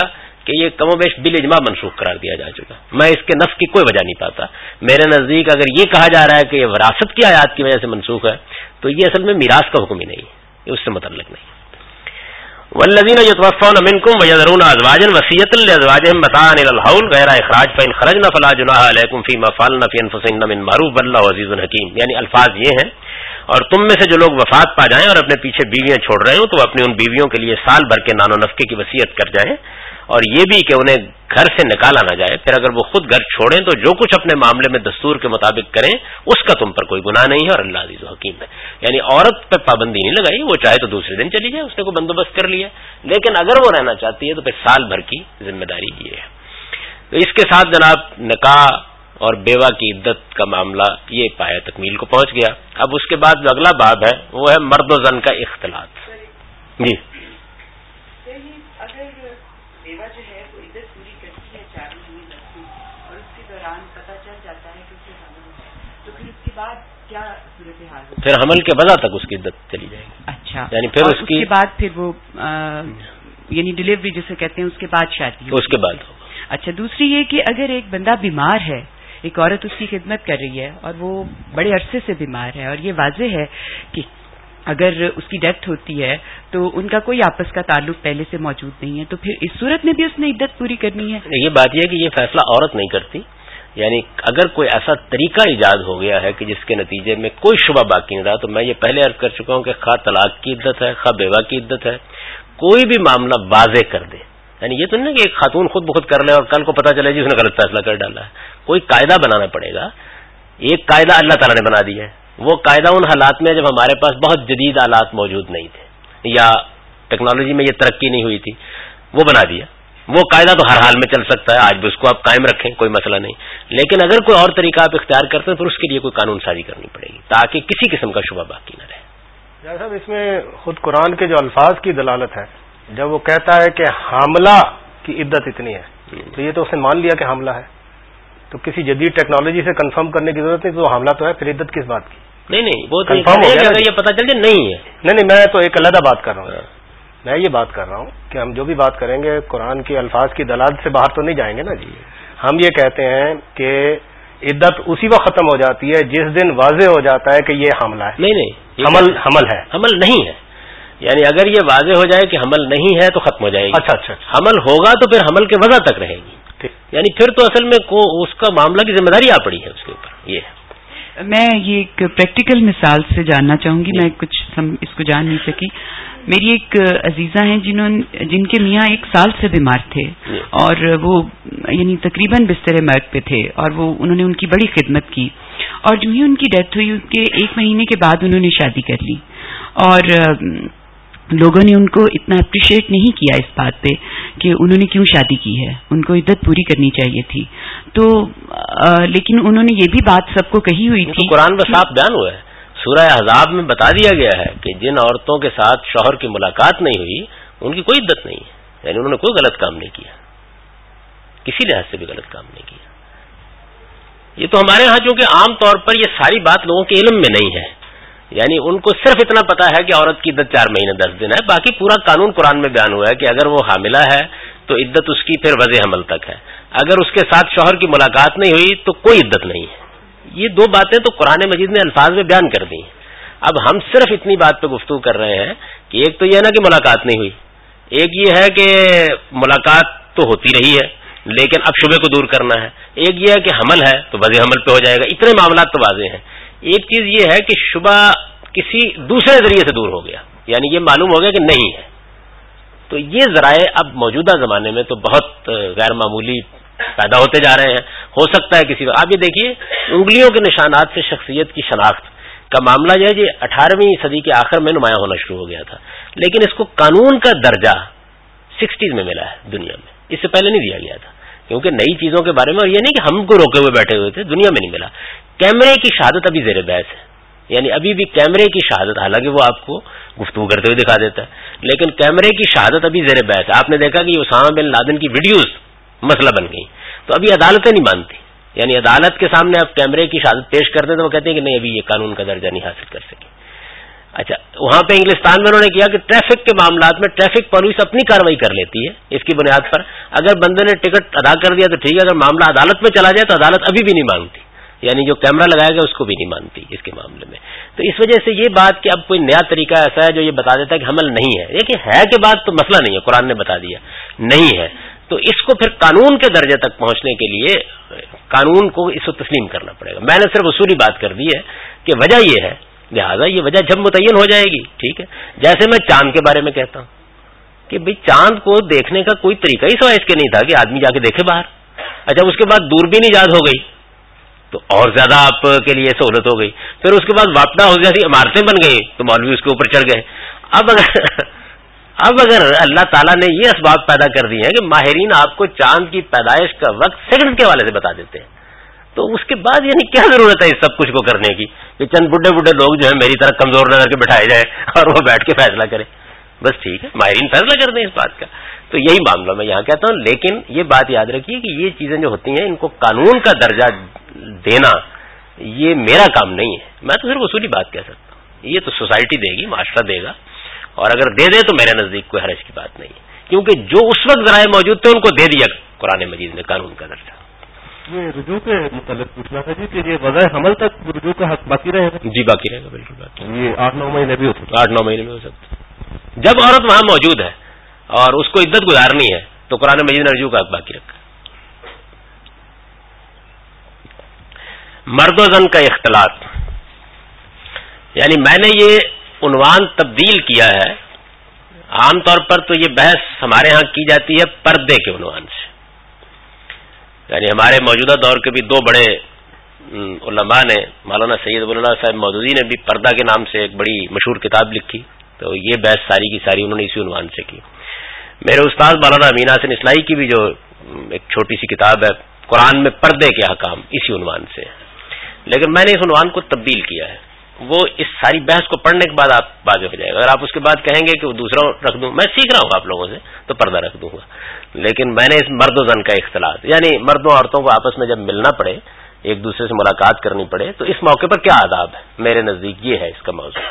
کہ یہ کم و بیش بالاجماع منسوخ قرار دیا جا چکا. میں اس کے نفس کی کوئی وجہ نہیں پاتا. میرے نزدیک اگر یہ کہا جا رہا ہے کہ یہ وراثت کی آیات کی وجہ سے منسوخ ہے تو یہ اصل میں میراث کا حکم ہی نہیں ہے, یہ اس سے متعلق نہیں. والذین یتوفون منکم ویذرون ازواجا وصیۃ لازواجہم متاعا الی الحول غیر اخراج فان خرجن فلا جناح علیکم فیما فعلن فی انفسہن من معروف واللہ عزیز حکیم. یعنی الفاظ یہ ہیں, اور تم میں سے جو لوگ وفات پا جائیں اور اپنے پیچھے بیویاں چھوڑ رہے ہوں تو اپنی ان بیویوں کے لیے سال بھر کے نان و نفقے کی وصیت کر جائیں, اور یہ بھی کہ انہیں گھر سے نکالا نہ جائے. پھر اگر وہ خود گھر چھوڑیں تو جو کچھ اپنے معاملے میں دستور کے مطابق کریں اس کا تم پر کوئی گناہ نہیں ہے, اور اللہ عزیز و حکیم ہے. یعنی عورت پہ پابندی نہیں لگائی, وہ چاہے تو دوسرے دن چلی جائے, اس نے کوئی بندوبست کر لیا, لیکن اگر وہ رہنا چاہتی ہے تو پھر سال بھر کی ذمہ داری یہ ہے. تو اس کے ساتھ جناب نکاح اور بیوہ کی عدت کا معاملہ یہ پایہ تکمیل کو پہنچ گیا. اب اس کے بعد جو اگلا باب ہے وہ ہے مرد و زن کا اختلاط. جی, اگر بیوہ جو ہے وہ عدت پوری کرتی ہے 4 مہینے لگتی اور اس کے دوران پتہ چل جاتا ہے کہ اس سے حمل ہے, تو پھر اس کے بعد کیا صورتحال ہوگی؟ پھر حمل کے وضع تک اس کی عدت چلی جائے گی. اچھا, یعنی پھر اس کے بعد پھر وہ یعنی ڈلیوری جسے کہتے ہیں اس کے بعد شادی ہوگی. اس کے بعد ہوگا. اچھا, دوسری یہ کہ اگر ایک بندہ بیمار ہے, ایک عورت اس کی خدمت کر رہی ہے اور وہ بڑے عرصے سے بیمار ہے, اور یہ واضح ہے کہ اگر اس کی ڈیتھ ہوتی ہے تو ان کا کوئی آپس کا تعلق پہلے سے موجود نہیں ہے, تو پھر اس صورت میں بھی اس نے عدت پوری کرنی ہے. یہ بات یہ ہے کہ یہ فیصلہ عورت نہیں کرتی. یعنی اگر کوئی ایسا طریقہ ایجاد ہو گیا ہے کہ جس کے نتیجے میں کوئی شبہ باقی نہیں رہا, تو میں یہ پہلے عرض کر چکا ہوں کہ خواہ طلاق کی عدت ہے خواہ بیوہ کی عدت ہے, کوئی بھی معاملہ واضح کر دے. یعنی یہ تو نہیں کہ ایک خاتون خود بخود کر لے اور کل کو پتہ چلے جی اس نے غلط فیصلہ کر ڈالا ہے. کوئی قاعدہ بنانا پڑے گا. ایک قاعدہ اللہ تعالیٰ نے بنا دیا ہے, وہ قاعدہ ان حالات میں جب ہمارے پاس بہت جدید آلات موجود نہیں تھے یا ٹیکنالوجی میں یہ ترقی نہیں ہوئی تھی, وہ بنا دیا. وہ قاعدہ تو ہر حال میں چل سکتا ہے, آج بھی اس کو آپ قائم رکھیں, کوئی مسئلہ نہیں. لیکن اگر کوئی اور طریقہ آپ اختیار کرتے ہیں پھر اس کے لیے کوئی قانون سازی کرنی پڑے گی تاکہ کسی قسم کا شبہ باقی نہ رہے. صاحب, اس میں خود قرآن کے جو الفاظ کی دلالت ہے, جب وہ کہتا ہے کہ حاملہ کی عدت اتنی ہے, تو یہ تو اس نے مان لیا کہ حاملہ ہے, تو کسی جدید ٹیکنالوجی سے کنفرم کرنے کی ضرورت نہیں. تو حاملہ تو ہے, پھر عدت کس بات کی؟ نہیں, وہ کنفرم ہو گیا. اگر یہ پتہ چل جائے نہیں ہے. نہیں, میں تو ایک علیحدہ بات کر رہا ہوں. میں یہ بات کر رہا ہوں کہ ہم جو بھی بات کریں گے قرآن کے الفاظ کی دلالت سے باہر تو نہیں جائیں گے نا جی. ہم یہ کہتے ہیں کہ عدت اسی وقت ختم ہو جاتی ہے جس دن واضح ہو جاتا ہے کہ یہ حاملہ ہے. نہیں, حمل ہے, حمل نہیں ہے. یعنی اگر یہ واضح ہو جائے کہ حمل نہیں ہے تو ختم ہو جائے گی. اچھا. حمل ہوگا تو پھر حمل کے وضع تک رہے گی. یعنی پھر تو اصل میں اس کا معاملہ کی ذمہ داری آ پڑی ہے اس کے اوپر. یہ میں یہ ایک پریکٹیکل مثال سے جاننا چاہوں گی. میں کچھ اس کو جان نہیں سکی. میری ایک عزیزہ ہیں جن کے میاں 1 سال سے بیمار تھے اور وہ یعنی تقریباً بستر مرگ پہ تھے, اور انہوں نے ان کی بڑی خدمت کی, اور جو ہی ان کی ڈیتھ ہوئی ان کے 1 مہینے کے بعد انہوں نے شادی کر لی, اور لوگوں نے ان کو اتنا اپریشیٹ نہیں کیا اس بات پہ کہ انہوں نے کیوں شادی کی ہے, ان کو عدت پوری کرنی چاہیے تھی. تو لیکن انہوں نے یہ بھی بات سب کو کہی ہوئی تھی. قرآن میں صاف بیان ہوا ہے, سورہ احزاب میں بتا دیا گیا ہے کہ جن عورتوں کے ساتھ شوہر کی ملاقات نہیں ہوئی ان کی کوئی عدت نہیں ہے. یعنی انہوں نے کوئی غلط کام نہیں کیا, کسی لحاظ سے بھی غلط کام نہیں کیا. یہ تو ہمارے ہاں چونکہ عام طور پر یہ ساری بات لوگوں کے علم میں نہیں ہے. یعنی ان کو صرف اتنا پتا ہے کہ عورت کی عدت 4 مہینے 10 دن ہے. باقی پورا قانون قرآن میں بیان ہوا ہے کہ اگر وہ حاملہ ہے تو عدت اس کی پھر وضع حمل تک ہے. اگر اس کے ساتھ شوہر کی ملاقات نہیں ہوئی تو کوئی عدت نہیں ہے. یہ 2 باتیں تو قرآن مجید نے الفاظ میں بیان کر دی ہیں. اب ہم صرف اتنی بات پہ گفتگو کر رہے ہیں کہ ایک تو یہ ہے نا کہ ملاقات نہیں ہوئی, ایک یہ ہے کہ ملاقات تو ہوتی رہی ہے لیکن اب شبے کو دور کرنا ہے, ایک یہ ہے کہ حمل ہے تو وضع حمل پہ ہو جائے گا. اتنے معاملات تو واضح ہیں. ایک چیز یہ ہے کہ شبہ کسی دوسرے ذریعے سے دور ہو گیا, یعنی یہ معلوم ہو گیا کہ نہیں ہے. تو یہ ذرائع اب موجودہ زمانے میں تو بہت غیر معمولی پیدا ہوتے جا رہے ہیں. ہو سکتا ہے کسی آپ یہ دیکھیے انگلیوں کے نشانات سے شخصیت کی شناخت کا معاملہ جو ہے یہ 18ویں صدی کے آخر میں نمایاں ہونا شروع ہو گیا تھا, لیکن اس کو قانون کا درجہ 60s میں ملا ہے دنیا میں. اس سے پہلے نہیں دیا گیا تھا کیونکہ نئی چیزوں کے بارے میں, اور یہ نہیں کہ ہم کو روکے ہوئے بیٹھے ہوئے تھے, دنیا میں نہیں ملا. کیمرے کی شہادت ابھی زیر بحث ہے, یعنی ابھی بھی کیمرے کی شہادت, حالانکہ وہ آپ کو گفتگو کرتے ہوئے دکھا دیتا ہے لیکن کیمرے کی شہادت ابھی زیر بحث ہے. آپ نے دیکھا کہ اسامہ بن لادن کی ویڈیوز مسئلہ بن گئی, تو ابھی عدالتیں نہیں مانتی. یعنی عدالت کے سامنے آپ کیمرے کی شہادت پیش کرتے تو وہ کہتے ہیں کہ نہیں ابھی یہ قانون کا درجہ نہیں حاصل کر سکے. اچھا وہاں پہ انگلستان میں انہوں نے کیا کہ ٹریفک کے معاملات میں ٹریفک پولیس اپنی کارروائی کر لیتی ہے اس کی بنیاد پر. اگر بندے نے ٹکٹ ادا کر دیا تو ٹھیک ہے, اگر معاملہ عدالت میں چلا جائے تو عدالت ابھی بھی نہیں مانگتی, یعنی جو کیمرہ لگایا گیا اس کو بھی نہیں مانتی اس کے معاملے میں. تو اس وجہ سے یہ بات کہ اب کوئی نیا طریقہ ایسا ہے جو یہ بتا دیتا ہے کہ حمل نہیں ہے, دیکھیں ہے کہ بات تو مسئلہ نہیں ہے, قرآن نے بتا دیا نہیں ہے, تو اس کو پھر قانون کے درجے تک پہنچنے کے لیے قانون کو اس کو تسلیم کرنا پڑے گا. میں نے صرف اصولی بات کر دی ہے کہ وجہ یہ ہے, لہٰذا یہ وجہ جب متعین ہو جائے گی ٹھیک ہے. جیسے میں چاند کے بارے میں کہتا ہوں کہ بھئی چاند کو دیکھنے کا کوئی طریقہ ہی سوائے اس کے نہیں تھا کہ آدمی جا کے دیکھے باہر. اچھا اس کے بعد دوربین ایجاد ہو گئی تو اور زیادہ آپ کے لیے سہولت ہو گئی. پھر اس کے بعد واپڈا ہو جیسی عمارتیں بن گئی تو مولوی اس کے اوپر چڑھ گئے. اب اگر اللہ تعالیٰ نے یہ اسباب پیدا کر دیے ہیں کہ ماہرین آپ کو چاند کی پیدائش کا وقت سیکنڈ کے حوالے سے بتا دیتے ہیں, تو اس کے بعد یعنی کیا ضرورت ہے اس سب کچھ کو کرنے کی کہ چند بڈھے لوگ جو ہے میری طرح کمزور نظر کے بٹھائے جائیں اور وہ بیٹھ کے فیصلہ کریں. بس ٹھیک ہے, ماہرین فیصلہ کر دیں اس بات کا. تو یہی معاملہ میں یہاں کہتا ہوں. لیکن یہ بات یاد رکھیے کہ یہ چیزیں جو ہوتی ہیں ان کو قانون کا درجہ دینا یہ میرا کام نہیں ہے, میں تو صرف اصولی بات کہہ سکتا ہوں. یہ تو سوسائٹی دے گی, معاشرہ دے گا, اور اگر دے دے تو میرے نزدیک کوئی حرج کی بات نہیں ہے, کیونکہ جو اس وقت ذرائع موجود تھے ان کو دے دیا قرآن مجید نے قانون کا درجہ. یہ رجوع کے متعلق پوچھنا تھا جی کہ یہ وضع حمل تک رجوع کا حق باقی رہے گا؟ جی باقی رہے گا, بالکل باقی. یہ 8-9 مہینے بھی ہو سکتے, 8-9 مہینے میں ہو سکتے جب عورت وہاں موجود ہے اور اس کو عدت گزارنی ہے تو قرآن مجید نے رجوع کا حق باقی رکھا. مرد و زن کا اختلاط, یعنی میں نے یہ عنوان تبدیل کیا ہے. عام طور پر تو یہ بحث ہمارے ہاں کی جاتی ہے پردے کے عنوان سے, یعنی ہمارے موجودہ دور کے بھی دو بڑے علماء نے, مولانا سید ابو اللہ صاحب مودودی نے بھی پردہ کے نام سے ایک بڑی مشہور کتاب لکھی, تو یہ بحث ساری کی ساری انہوں نے اسی عنوان سے کی. میرے استاد مولانا امین حسن اصلاحی کی بھی جو ایک چھوٹی سی کتاب ہے قرآن میں پردے کے احکام, اسی عنوان سے. لیکن میں نے اس عنوان کو تبدیل کیا ہے, وہ اس ساری بحث کو پڑھنے کے بعد آپ واضح ہو جائے گا. اگر آپ اس کے بعد کہیں گے کہ وہ دوسرا رکھ دوں, میں سیکھ رہا ہوں آپ لوگوں سے تو پردہ رکھ دوں گا. لیکن میں نے اس مرد و زن کا اختلاط, یعنی مردوں عورتوں کو آپس میں جب ملنا پڑے, ایک دوسرے سے ملاقات کرنی پڑے, تو اس موقع پر کیا آداب ہے, میرے نزدیک یہ ہے اس کا موضوع.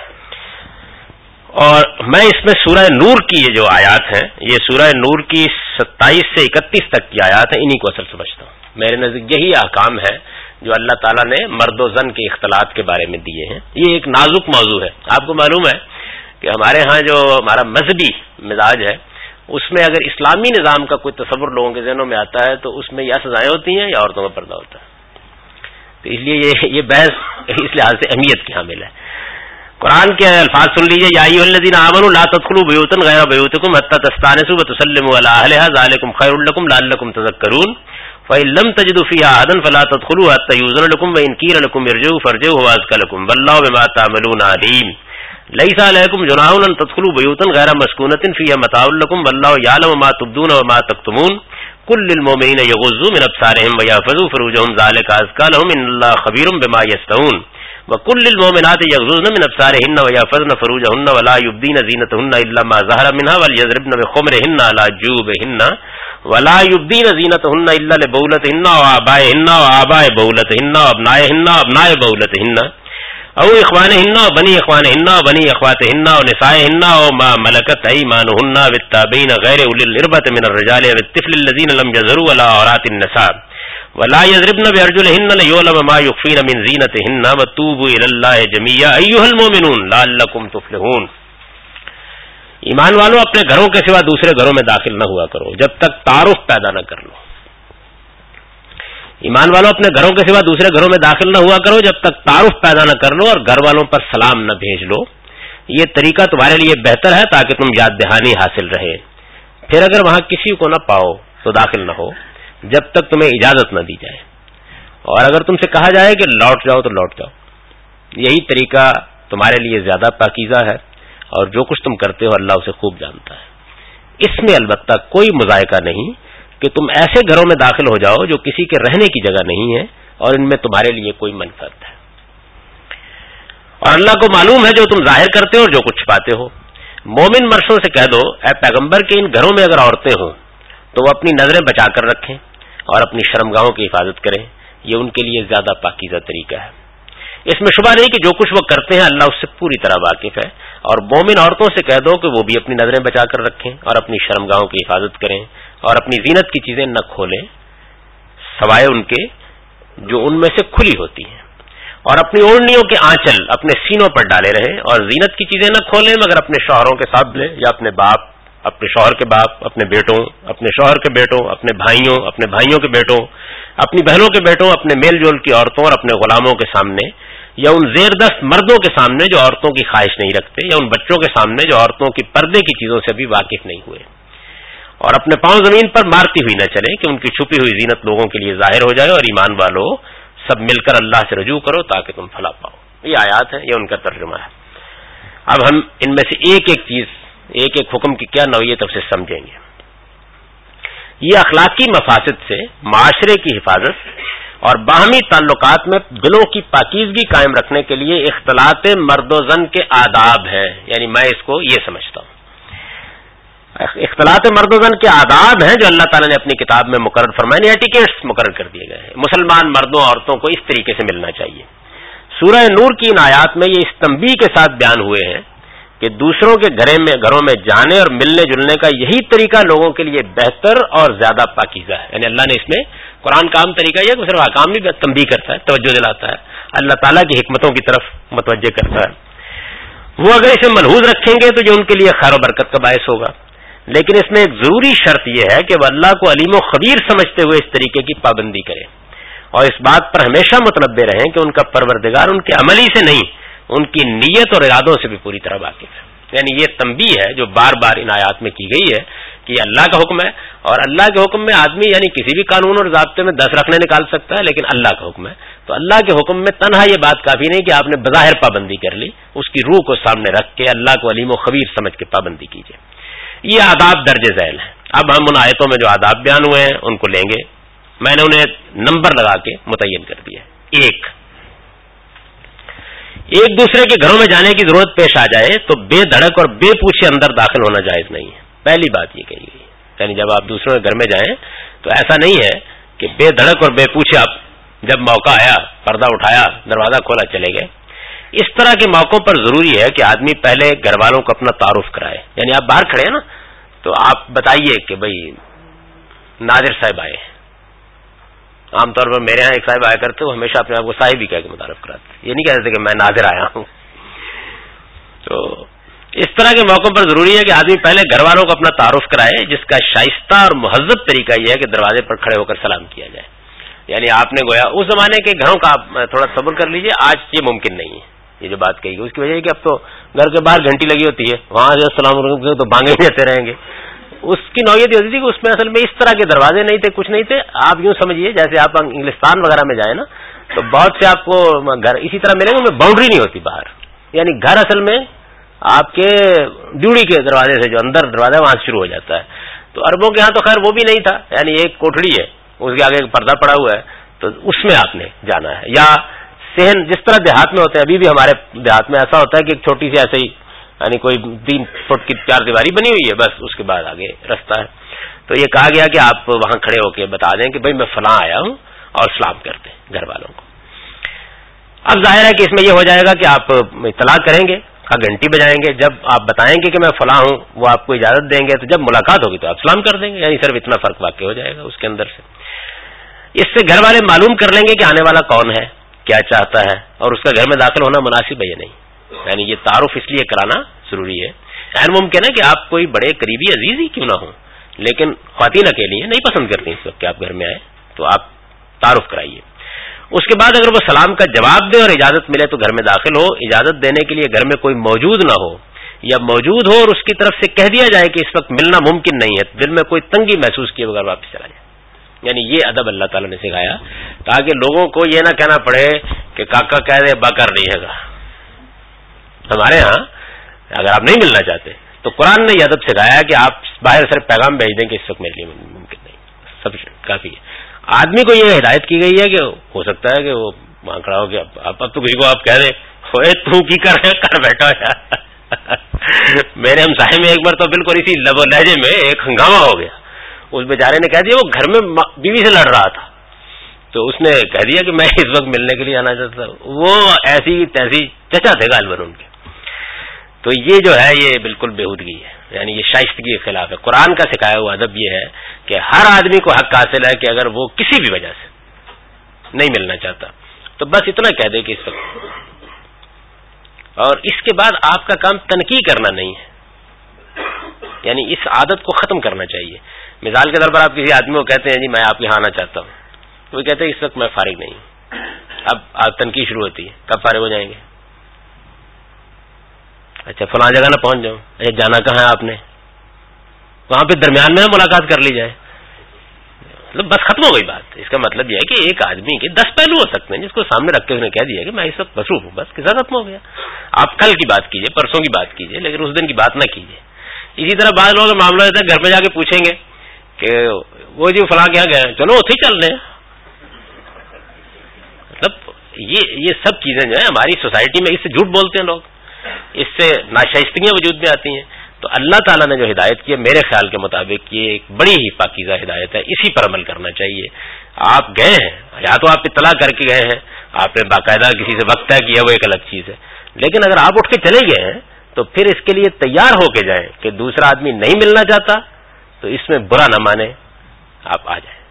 اور میں اس میں سورہ نور کی یہ جو آیات ہیں, یہ سورہ نور کی 27 سے 31 تک کی آیات ہیں, انہی کو اصل سمجھتا ہوں. میرے نزدیک یہی احکام ہے جو اللہ تعالیٰ نے مرد و زن کے اختلاط کے بارے میں دیے ہیں. یہ ایک نازک موضوع ہے. آپ کو معلوم ہے کہ ہمارے ہاں جو ہمارا مذہبی مزاج ہے اس میں اگر اسلامی نظام کا کوئی تصور لوگوں کے ذہنوں میں آتا ہے تو اس میں یا سزائیں ہوتی ہیں یا عورتوں کا پردہ ہوتا ہے. تو اس لیے یہ بحث اس لحاظ سے اہمیت کی حامل ہے. قرآن کے الفاظ سن لیجیے, یا ایھا الذین آمنوا لا تدخلوا بیوتا غیر بیوتکم حتی تستأنسوا وتسلموا علی اہلها ذلکم خیر لکم لعلکم تذکرون فإن لم تجدوا فيها أحدا فلا تدخلوا حتى يؤذن لكم وإن قيل لكم ارجعوا فارجعوا هو أزكى لكم والله بما تعملون عليم ليس عليكم جناح أن تدخلوا بيوتا غير مسكونة فيها متاع لكم والله يعلم ما تبدون وما تكتمون قل للمؤمنين يغضوا من أبصارهم ويحفظوا فروجهم ذلك أزكى لهم إن الله خبير بما يصنعون وقل للمؤمنات يغضضن من أبصارهن ويحفظن فروجهن ولا يبدين زينتهن إلا ما ظهر منها وليضربن بخمرهن على جيوبهن ولا يبدين زينتهن إلا لبولتهن وآبائهن وآباء بولتهن وأبنائهن وأبناء بولتهن أو إخوانهن وبني إخوانهن وبني أخواتهن ونسائهن وما ملكت أيمانهن بالتابعين غير أولي الإربة من الرجال والطفل الذين لم يظهروا على عورات النساء ولا يضربن بأرجلهن ليعلم ما يخفين من زينتهن وتوبوا إلى الله جميعا أيها المؤمنون لعلكم تفلحون. ایمان والو اپنے گھروں کے سوا دوسرے گھروں میں داخل نہ ہوا کرو جب تک تعارف پیدا نہ کر لو. ایمان والو اپنے گھروں کے سوا دوسرے گھروں میں داخل نہ ہوا کرو جب تک تعارف پیدا نہ کر لو اور گھر والوں پر سلام نہ بھیج لو. یہ طریقہ تمہارے لیے بہتر ہے تاکہ تم یاد دہانی حاصل رہے. پھر اگر وہاں کسی کو نہ پاؤ تو داخل نہ ہو جب تک تمہیں اجازت نہ دی جائے, اور اگر تم سے کہا جائے کہ لوٹ جاؤ تو لوٹ جاؤ. یہی طریقہ تمہارے لیے زیادہ پاکیزہ ہے اور جو کچھ تم کرتے ہو اللہ اسے خوب جانتا ہے. اس میں البتہ کوئی مذائقہ نہیں کہ تم ایسے گھروں میں داخل ہو جاؤ جو کسی کے رہنے کی جگہ نہیں ہے اور ان میں تمہارے لیے کوئی منفعت ہے. اور اللہ کو معلوم ہے جو تم ظاہر کرتے ہو اور جو کچھ چھپاتے ہو. مومن مرشوں سے کہہ دو, اے پیغمبر کے ان گھروں میں اگر عورتیں ہوں تو وہ اپنی نظریں بچا کر رکھیں اور اپنی شرمگاہوں کی حفاظت کریں, یہ ان کے لیے زیادہ پاکیزہ طریقہ ہے. اس میں شبہ نہیں کہ جو کچھ وہ کرتے ہیں اللہ اس سے پوری طرح واقف ہے. اور مومن عورتوں سے کہہ دو کہ وہ بھی اپنی نظریں بچا کر رکھیں اور اپنی شرمگاہوں کی حفاظت کریں اور اپنی زینت کی چیزیں نہ کھولیں سوائے ان کے جو ان میں سے کھلی ہوتی ہیں, اور اپنی اوڑھنیوں کے آنچل اپنے سینوں پر ڈالے رہیں اور زینت کی چیزیں نہ کھولیں مگر اپنے شوہروں کے ساتھ لیں یا اپنے باپ, اپنے شوہر کے باپ, اپنے بیٹوں, اپنے شوہر کے بیٹوں, اپنے بھائیوں کے بیٹوں, اپنی بہنوں کے بیٹوں, اپنے میل جول کی عورتوں اور اپنے غلاموں کے سامنے, یا ان زیر دست مردوں کے سامنے جو عورتوں کی خواہش نہیں رکھتے, یا ان بچوں کے سامنے جو عورتوں کی پردے کی چیزوں سے بھی واقف نہیں ہوئے. اور اپنے پاؤں زمین پر مارتی ہوئی نہ چلیں کہ ان کی چھپی ہوئی زینت لوگوں کے لیے ظاہر ہو جائے. اور ایمان والو سب مل کر اللہ سے رجوع کرو تاکہ تم فلاح پاؤ. یہ آیات ہیں, یہ ان کا ترجمہ ہے. اب ہم ان میں سے ایک ایک چیز, ایک ایک حکم کی کیا نوعیت سے سمجھیں گے. یہ اخلاقی مفاسد سے معاشرے کی حفاظت اور باہمی تعلقات میں دلوں کی پاکیزگی قائم رکھنے کے لیے اختلاط مرد و زن کے آداب ہیں. یعنی میں اس کو یہ سمجھتا ہوں, اختلاط مرد و زن کے آداب ہیں جو اللہ تعالیٰ نے اپنی کتاب میں مقرر فرمائے, ایٹیکیٹس مقرر کر دیے گئے ہیں. مسلمان مردوں عورتوں کو اس طریقے سے ملنا چاہیے. سورہ نور کی ان آیات میں یہ اس تنبیہ کے ساتھ بیان ہوئے ہیں کہ دوسروں کے گھروں میں جانے اور ملنے جلنے کا یہی طریقہ لوگوں کے لیے بہتر اور زیادہ پاکیزہ ہے. یعنی اللہ نے اس میں قرآن کا عام طریقہ یہ کہ صرف احکام نہیں تنبیہ کرتا ہے, توجہ دلاتا ہے, اللہ تعالیٰ کی حکمتوں کی طرف متوجہ کرتا ہے. وہ اگر اسے ملحوظ رکھیں گے تو یہ ان کے لیے خیر و برکت کا باعث ہوگا. لیکن اس میں ایک ضروری شرط یہ ہے کہ وہ اللہ کو علیم و خبیر سمجھتے ہوئے اس طریقے کی پابندی کریں اور اس بات پر ہمیشہ متنبہ رہیں کہ ان کا پروردگار ان کے عملی سے نہیں, ان کی نیت اور ارادوں سے بھی پوری طرح واقف ہے. یعنی یہ تنبیہ ہے جو بار بار ان آیات میں کی گئی ہے کہ یہ اللہ کا حکم ہے, اور اللہ کے حکم میں آدمی یعنی کسی بھی قانون اور ضابطے میں 10 رکھنے نکال سکتا ہے, لیکن اللہ کا حکم ہے تو اللہ کے حکم میں تنہا یہ بات کافی نہیں کہ آپ نے بظاہر پابندی کر لی, اس کی روح کو سامنے رکھ کے اللہ کو علیم و خبیر سمجھ کے پابندی کیجیے. یہ آداب درج ذیل ہیں. اب ہم ان آیتوں میں جو آداب بیان ہوئے ہیں ان کو لیں گے. میں نے انہیں نمبر لگا کے متعین کر دیا. ایک دوسرے کے گھروں میں جانے کی ضرورت پیش آ جائے تو بے دھڑک اور بے پوچھے اندر داخل ہونا جائز نہیں ہے. پہلی بات یہ کہی گئی, یعنی جب آپ دوسروں کے گھر میں جائیں تو ایسا نہیں ہے کہ بے دھڑک اور بے پوچھے آپ جب موقع آیا پردہ اٹھایا دروازہ کھولا چلے گئے. اس طرح کے موقعوں پر ضروری ہے کہ آدمی پہلے گھر والوں کو اپنا تعارف کرائے. یعنی آپ باہر کھڑے ہیں نا تو آپ بتائیے کہ بھئی ناظر صاحب آئے. عام طور پر میرے ہاں ایک صاحب آیا کرتے وہ ہمیشہ اپنے آپ کو صاحب ہی کہہ کے متعارف کراتے, یہ نہیں کہتے کہ میں ناظر آیا ہوں. تو اس طرح کے موقعوں پر ضروری ہے کہ آدمی پہلے گھر والوں کو اپنا تعارف کرائے, جس کا شائستہ اور مہذب طریقہ یہ ہے کہ دروازے پر کھڑے ہو کر سلام کیا جائے. یعنی آپ نے گویا اس زمانے کے گھروں کا آپ تھوڑا صبر کر لیجئے, آج یہ ممکن نہیں ہے. یہ جو بات کہی گئی اس کی وجہ ہے کہ اب تو گھر کے باہر گھنٹی لگی ہوتی ہے, وہاں سے السلام علیکم تو بانگے دیتے رہیں گے. اس کی نوعیت یہ ہوتی تھی کہ اس میں اصل میں اس طرح کے دروازے نہیں تھے, کچھ نہیں تھے. آپ یوں سمجھیے جیسے آپ انگلستان وغیرہ میں جائیں نا تو بہت سے آپ کو گھر اسی طرح ملیں گے, ان میں باؤنڈری نہیں ہوتی باہر. یعنی گھر اصل میں آپ کے ڈیوڑی کے دروازے سے جو اندر دروازہ ہے وہاں سے شروع ہو جاتا ہے. تو عربوں کے ہاں تو خیر وہ بھی نہیں تھا, یعنی ایک کوٹڑی ہے اس کے آگے ایک پردہ پڑا ہوا ہے تو اس میں آپ نے جانا ہے. یا صحن جس طرح دیہات میں ہوتے ہیں, ابھی بھی ہمارے دیہات میں ایسا ہوتا ہے کہ ایک چھوٹی سی ایسے ہی یعنی کوئی 3 فٹ کی 4 دیواری بنی ہوئی ہے, بس اس کے بعد آگے رستہ ہے. تو یہ کہا گیا کہ آپ وہاں کھڑے ہو کے بتا دیں کہ بھئی میں فلاں آیا ہوں اور سلام کرتے ہیں گھر والوں کو. اب ظاہر ہے کہ اس میں یہ ہو جائے گا کہ آپ اطلاع کریں گے, گھنٹی بجائیں گے, جب آپ بتائیں گے کہ میں فلاں ہوں وہ آپ کو اجازت دیں گے, تو جب ملاقات ہوگی تو آپ سلام کر دیں گے. یعنی صرف اتنا فرق واقع ہو جائے گا اس کے اندر سے. اس سے گھر والے معلوم کر لیں گے کہ آنے والا کون ہے, کیا چاہتا ہے, اور اس کا گھر میں داخل ہونا مناسب ہے یا نہیں. یعنی یہ تعارف اس لیے کرانا ضروری ہے. غیر ممکن ہے کہ آپ کوئی بڑے قریبی عزیز ہی کیوں نہ ہوں, لیکن خواتین اکیلی ہیں نہیں پسند کرتی اس وقت کہ آپ گھر میں آئیں, تو آپ تعارف کرائیے. اس کے بعد اگر وہ سلام کا جواب دے اور اجازت ملے تو گھر میں داخل ہو. اجازت دینے کے لیے گھر میں کوئی موجود نہ ہو یا موجود ہو اور اس کی طرف سے کہہ دیا جائے کہ اس وقت ملنا ممکن نہیں ہے, دل میں کوئی تنگی محسوس کیے بغیر واپس چلا جائے. یعنی یہ ادب اللہ تعالیٰ نے سکھایا تاکہ لوگوں کو یہ نہ کہنا پڑے کہ کاکا کہہ دے باکر نہیں ہے گا. ہمارے ہاں اگر آپ نہیں ملنا چاہتے تو قرآن نے یہ ادب سکھایا کہ آپ باہر صرف پیغام بھیج دیں کہ اس وقت میرے لیے ممکن نہیں, سب کافی ہے. آدمی کو یہ ہدایت کی گئی ہے کہ ہو سکتا ہے کہ وہ وہاں کھڑا ہو کہ اب تو کسی کو آپ کہہ دیں ہوئے تو کی کر بیٹھا ہے. میرے ہمسائے میں ایک بار تو بالکل اسی لب و لہجے میں ایک ہنگامہ ہو گیا. اس بیچارے نے کہہ دیا وہ گھر میں بیوی سے لڑ رہا تھا تو اس نے کہہ دیا کہ میں اس وقت ملنے کے لیے آنا چاہتا ہوں. وہ ایسی تیسی چچا تھے غالباً ان کے. تو یہ جو ہے یہ بالکل بےہودگی ہے, یعنی یہ شائستگی کے خلاف ہے. قرآن کا سکھایا ہوا ادب یہ ہے کہ ہر آدمی کو حق حاصل ہے کہ اگر وہ کسی بھی وجہ سے نہیں ملنا چاہتا تو بس اتنا کہہ دے کہ اس وقت, اور اس کے بعد آپ کا کام تنقید کرنا نہیں ہے, یعنی اس عادت کو ختم کرنا چاہیے. مثال کے طور پر آپ کسی آدمی کو کہتے ہیں جی میں آپ کے یہاں آنا چاہتا ہوں, وہ کہتے ہیں اس وقت میں فارغ نہیں ہوں. اب آپ تنقید شروع ہوتی ہے, کب فارغ ہو جائیں گے؟ اچھا فلاں جگہ نہ پہنچ جاؤں, اچھا جانا کہاں ہے آپ نے؟ وہاں پہ درمیان میں ملاقات کر لی جائے, مطلب بس ختم ہو گئی بات. اس کا مطلب یہ ہے کہ ایک آدمی کے 10 پہلو ہو سکتے ہیں, جس کو سامنے رکھ کے اس نے کہہ دیا کہ میں اس وقت مصروف ہوں, بس قصہ ختم ہو گیا. آپ کل کی بات کیجئے, پرسوں کی بات کیجئے, لیکن اس دن کی بات نہ کیجئے. اسی طرح بعض لوگوں کا معاملہ ہوتا ہے, گھر پہ جا کے پوچھیں گے کہ وہ جی فلاں کہاں گئے, چلو اتنے ہی چل رہے ہیں. مطلب یہ سب چیزیں جو ہیں ہماری سوسائٹی میں, اس سے جھوٹ بولتے ہیں لوگ, اس سے ناشائستگیاں وجود میں آتی ہیں. تو اللہ تعالیٰ نے جو ہدایت کی ہے میرے خیال کے مطابق یہ ایک بڑی ہی پاکیزہ ہدایت ہے, اسی پر عمل کرنا چاہیے. آپ گئے ہیں, یا تو آپ اطلاع کر کے گئے ہیں, آپ نے باقاعدہ کسی سے وقت طے کیا, وہ ایک الگ چیز ہے. لیکن اگر آپ اٹھ کے چلے گئے ہیں تو پھر اس کے لیے تیار ہو کے جائیں کہ دوسرا آدمی نہیں ملنا چاہتا تو اس میں برا نہ مانے, آپ آ جائیں.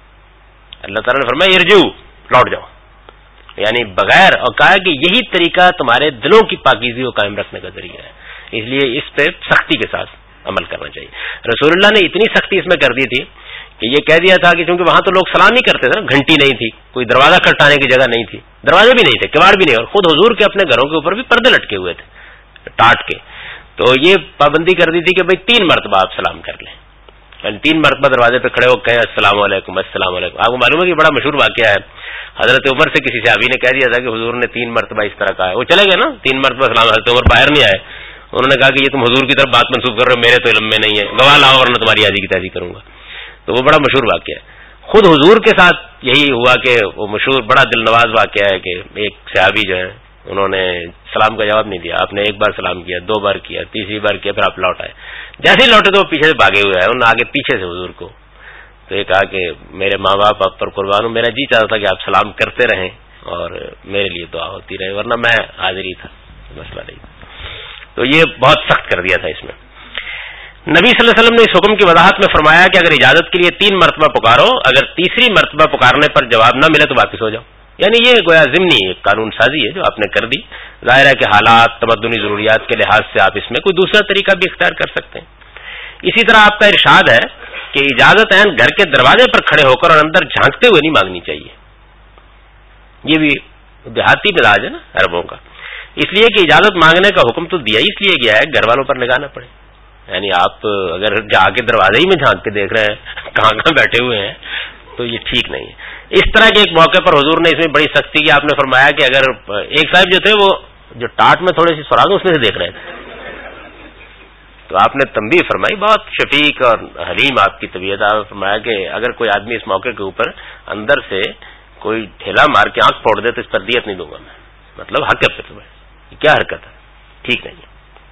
اللہ تعالیٰ نے فرمایا ارجو, لوٹ جاؤ, یعنی بغیر, اور کہا کہ یہی طریقہ تمہارے دلوں کی پاکیزی کو قائم رکھنے کا ذریعہ ہے, اس لیے اس پہ سختی کے ساتھ عمل کرنا چاہیے. رسول اللہ نے اتنی سختی اس میں کر دی تھی کہ یہ کہہ دیا تھا کہ چونکہ وہاں تو لوگ سلام نہیں کرتے تھے نا, گھنٹی نہیں تھی, کوئی دروازہ کھٹکانے کی جگہ نہیں تھی, دروازے بھی نہیں تھے, کواڑ بھی نہیں, اور خود حضور کے اپنے گھروں کے اوپر بھی پردے لٹکے ہوئے تھے ٹاٹ کے. تو یہ پابندی کر دی تھی کہ بھئی 3 مرتبہ آپ سلام کر لیں, یعنی 3 مرتبہ دروازے پہ کھڑے ہو کہیں السلام علیکم السلام علیکم. آپ کو معلوم ہے کہ بڑا مشہور واقعہ ہے, حضرت عمر سے کسی صحابی نے کہہ دیا تھا کہ حضور نے 3 مرتبہ اس طرح کہا ہے, وہ چلے گئے نا 3 مرتبہ سلام. حضرت عمر باہر نہیں آئے, انہوں نے کہا کہ یہ تم حضور کی طرف بات منسوخ کر رہے ہو, میرے تو علم میں نہیں ہے, گواہ لاؤ ورنہ تمہاری حاضری کی تحریک کروں گا. تو وہ بڑا مشہور واقعہ ہے. خود حضور کے ساتھ یہی ہوا کہ وہ مشہور بڑا دل نواز واقعہ ہے کہ ایک صحابی جو ہے انہوں نے سلام کا جواب نہیں دیا. آپ نے 1 بار سلام کیا, 2 بار کیا, 3ری بار کیا, پھر آپ لوٹ آئے. جیسے ہی لوٹے تو وہ پیچھے سے بھاگے ہوئے ہیں, انہوں نے آگے پیچھے سے حضور کو تو یہ کہا کہ میرے ماں باپ آپ پر قربان ہوں, میرا جی چاہتا تھا کہ آپ سلام کرتے رہیں اور میرے لیے دعا ہوتی رہے, ورنہ میں حاضر ہی تھا, مسئلہ نہیں تھا. تو یہ بہت سخت کر دیا تھا اس میں. نبی صلی اللہ علیہ وسلم نے اس حکم کی وضاحت میں فرمایا کہ اگر اجازت کے لیے 3 مرتبہ پکارو, اگر تیسری مرتبہ پکارنے پر جواب نہ ملے تو واپس ہو جاؤ. یعنی یہ گویا ضمنی ایک قانون سازی ہے جو آپ نے کر دی. ظاہر ہے کہ حالات تمدنی ضروریات کے لحاظ سے آپ اس میں کوئی دوسرا طریقہ بھی اختیار کر سکتے ہیں. اسی طرح آپ کا ارشاد ہے کہ اجازت عین گھر کے دروازے پر کھڑے ہو کر اور اندر جھانکتے ہوئے نہیں مانگنی چاہیے. یہ بھی دیہاتی مزاج ہے نا عربوں کا, اس لیے کہ اجازت مانگنے کا حکم تو دیا اس لیے گیا ہے گھر والوں پر نگاہ نہ پڑے. یعنی آپ اگر جا کے دروازے ہی میں جھانک کے دیکھ رہے ہیں کہاں کہاں بیٹھے ہوئے ہیں تو یہ ٹھیک نہیں ہے. اس طرح کے ایک موقع پر حضور نے اس میں بڑی سختی کی. آپ نے فرمایا کہ اگر ایک صاحب جو تھے وہ جو ٹاٹ میں تھوڑی سی سراغ اس میں سے دیکھ رہے تھے تو آپ نے تنبیہ فرمائی, بہت شفیق اور حلیم آپ کی طبیعت. آپ نے فرمایا کہ اگر کوئی آدمی اس موقع کے اوپر اندر سے کوئی ڈھیلا مار کے آنکھ پھوڑ دے تو اس پر دیت نہیں دوں گا میں, مطلب حرکت پہ تمہیں یہ کیا حرکت ہے, ٹھیک نہیں ہے.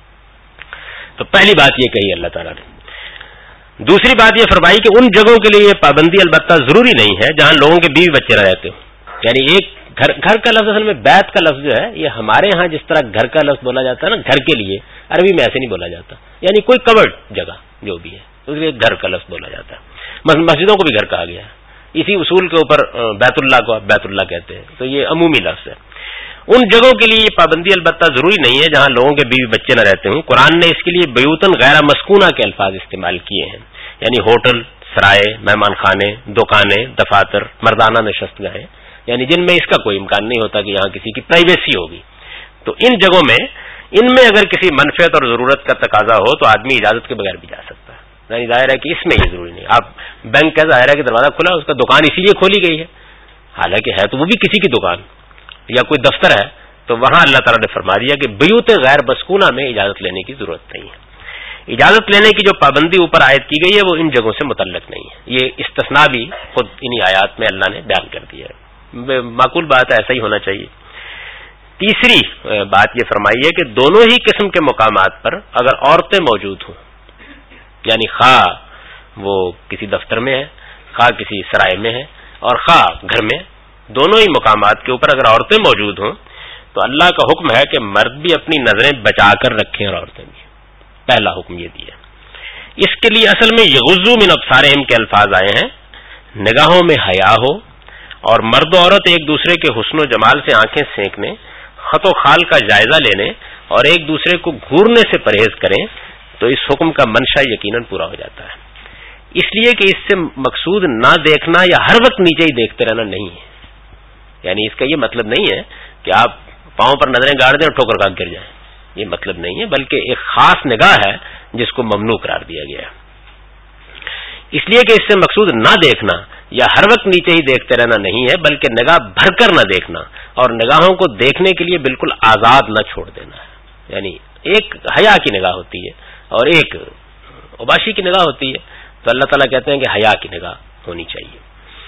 تو پہلی بات یہ کہی اللہ تعالیٰ نے. دوسری بات یہ فرمائی کہ ان جگہوں کے لیے یہ پابندی البتہ ضروری نہیں ہے جہاں لوگوں کے بیوی بچے نہ رہتے ہو. یعنی ایک گھر کا لفظ اصل میں بیت کا لفظ جو ہے یہ ہمارے ہاں جس طرح گھر کا لفظ بولا جاتا ہے نا گھر کے لیے, عربی میں ایسے نہیں بولا جاتا. یعنی کوئی کورڈ جگہ جو بھی ہے اس لیے گھر کا لفظ بولا جاتا ہے. مسجدوں کو بھی گھر کہا گیا ہے, اسی اصول کے اوپر بیت اللہ کو بیت اللہ کہتے ہیں. تو یہ عمومی لفظ ہے. ان جگہوں کے لیے یہ پابندی البتہ ضروری نہیں ہے جہاں لوگوں کے بیوی بچے نہ رہتے ہوں. قرآن نے اس کے لیے بیوتن غیر مسکونہ کے الفاظ استعمال کیے ہیں, یعنی ہوٹل, سرائے, مہمان خانے, دکانیں, دفاتر, مردانہ نشست گاہیں, یعنی جن میں اس کا کوئی امکان نہیں ہوتا کہ یہاں کسی کی پرائیویسی ہوگی. تو ان جگہوں میں ان میں اگر کسی منفعت اور ضرورت کا تقاضا ہو تو آدمی اجازت کے بغیر بھی جا سکتا ہے. یعنی ظاہر ہے کہ اس میں یہ ضروری نہیں. آپ بینک کا ظاہر ہے کہ دروازہ کھلا, اس کا دکان اسی لیے کھولی گئی ہے, حالانکہ ہے تو وہ بھی کسی کی دکان یا کوئی دفتر ہے, تو وہاں اللہ تعالیٰ نے فرما دیا کہ بیوت غیر مسکونہ میں اجازت لینے کی ضرورت نہیں ہے. اجازت لینے کی جو پابندی اوپر عائد کی گئی ہے وہ ان جگہوں سے متعلق نہیں ہے. یہ استثناء بھی خود انہی آیات میں اللہ نے بیان کر دیا ہے. معقول بات ہے, ایسا ہی ہونا چاہیے. تیسری بات یہ فرمائی ہے کہ دونوں ہی قسم کے مقامات پر اگر عورتیں موجود ہوں, یعنی خواہ وہ کسی دفتر میں ہے, خواہ کسی سرائے میں ہے, اور خواہ گھر میں، دونوں ہی مقامات کے اوپر اگر عورتیں موجود ہوں تو اللہ کا حکم ہے کہ مرد بھی اپنی نظریں بچا کر رکھیں اور عورتیں بھی. پہلا حکم یہ دیا. اس کے لیے اصل میں یغضوا من ابصارہم کے الفاظ آئے ہیں، نگاہوں میں حیا ہو اور مرد و عورت ایک دوسرے کے حسن و جمال سے آنکھیں سینکنے، خط و خال کا جائزہ لینے اور ایک دوسرے کو گھورنے سے پرہیز کریں تو اس حکم کا منشا یقیناً پورا ہو جاتا ہے. اس لیے کہ اس سے مقصود نہ دیکھنا یا ہر وقت نیچے ہی دیکھتے رہنا نہیں ہے. یعنی اس کا یہ مطلب نہیں ہے کہ آپ پاؤں پر نظریں گاڑ دیں اور ٹھوکر کھا گر جائیں، یہ مطلب نہیں ہے، بلکہ ایک خاص نگاہ ہے جس کو ممنوع قرار دیا گیا ہے. اس لیے کہ اس سے مقصود نہ دیکھنا یا ہر وقت نیچے ہی دیکھتے رہنا نہیں ہے، بلکہ نگاہ بھر کر نہ دیکھنا اور نگاہوں کو دیکھنے کے لیے بالکل آزاد نہ چھوڑ دینا ہے. یعنی ایک حیا کی نگاہ ہوتی ہے اور ایک اوباشی کی نگاہ ہوتی ہے، تو اللہ تعالیٰ کہتے ہیں کہ حیا کی نگاہ ہونی چاہیے.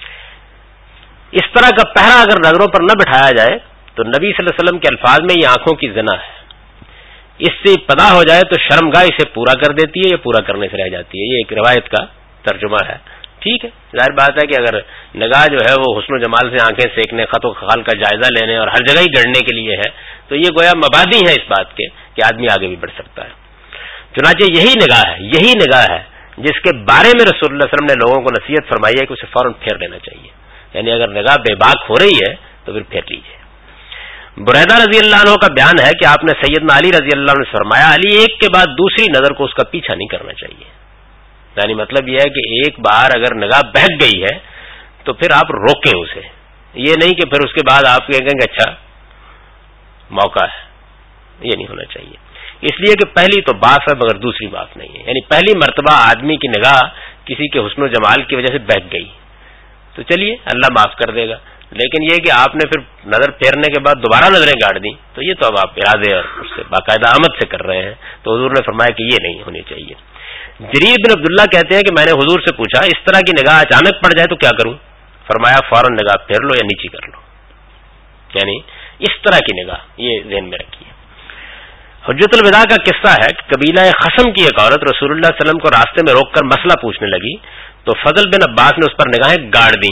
اس طرح کا پہرا اگر نظروں پر نہ بٹھایا جائے تو نبی صلی اللہ علیہ وسلم کے الفاظ میں یہ آنکھوں کی زنا ہے. اس سے پدا ہو جائے تو شرمگاہ اسے پورا کر دیتی ہے یا پورا کرنے سے رہ جاتی ہے. یہ ایک روایت کا ترجمہ ہے. ٹھیک ہے، ظاہر بات ہے کہ اگر نگاہ جو ہے وہ حسن و جمال سے آنکھیں سینکنے، خط و خال کا جائزہ لینے اور ہر جگہ ہی گڑنے کے لیے ہے تو یہ گویا مبادی ہے اس بات کے کہ آدمی آگے بھی بڑھ سکتا ہے. چنانچہ یہی نگاہ ہے جس کے بارے میں رسول اللہ صلی اللہ علیہ وسلم نے لوگوں کو نصیحت فرمائی ہے کہ اسے فوراً پھیر لینا چاہیے. یعنی اگر نگاہ بے باک ہو رہی ہے تو پھر پھیر لیجیے. بریدہ رضی اللہ عنہ کا بیان ہے کہ آپ نے سیدنا علی رضی اللہ عنہ نے فرمایا، علی ایک کے بعد دوسری نظر کو اس کا پیچھا نہیں کرنا چاہیے. یعنی مطلب یہ ہے کہ ایک بار اگر نگاہ بہک گئی ہے تو پھر آپ روکیں اسے، یہ نہیں کہ پھر اس کے بعد آپ کہیں گے اچھا موقع ہے. یہ نہیں ہونا چاہیے. اس لیے کہ پہلی تو باف ہے مگر دوسری باف نہیں ہے. یعنی پہلی مرتبہ آدمی کی نگاہ کسی کے حسن و جمال کی وجہ سے بہک گئی تو چلیے اللہ معاف کر دے گا، لیکن یہ کہ آپ نے پھر نظر پھیرنے کے بعد دوبارہ نظریں گاڑ دیں تو یہ تو اب آپ ارادے اور اس سے باقاعدہ آمد سے کر رہے ہیں. تو حضور نے فرمایا کہ یہ نہیں ہونی چاہیے. جریر بن عبداللہ کہتے ہیں کہ میں نے حضور سے پوچھا اس طرح کی نگاہ اچانک پڑ جائے تو کیا کروں؟ فرمایا فوراً نگاہ پھیر لو یا نیچی کر لو. یعنی اس طرح کی نگاہ یہ ذہن میں رکھیے. حجت الوداع کا قصہ ہے کہ قبیلہ خصم کی ایک عورت رسول اللہ صلی اللہ علیہ وسلم کو راستے میں روک کر مسئلہ پوچھنے لگی تو فضل بن عباس نے اس پر نگاہیں گاڑ دیں.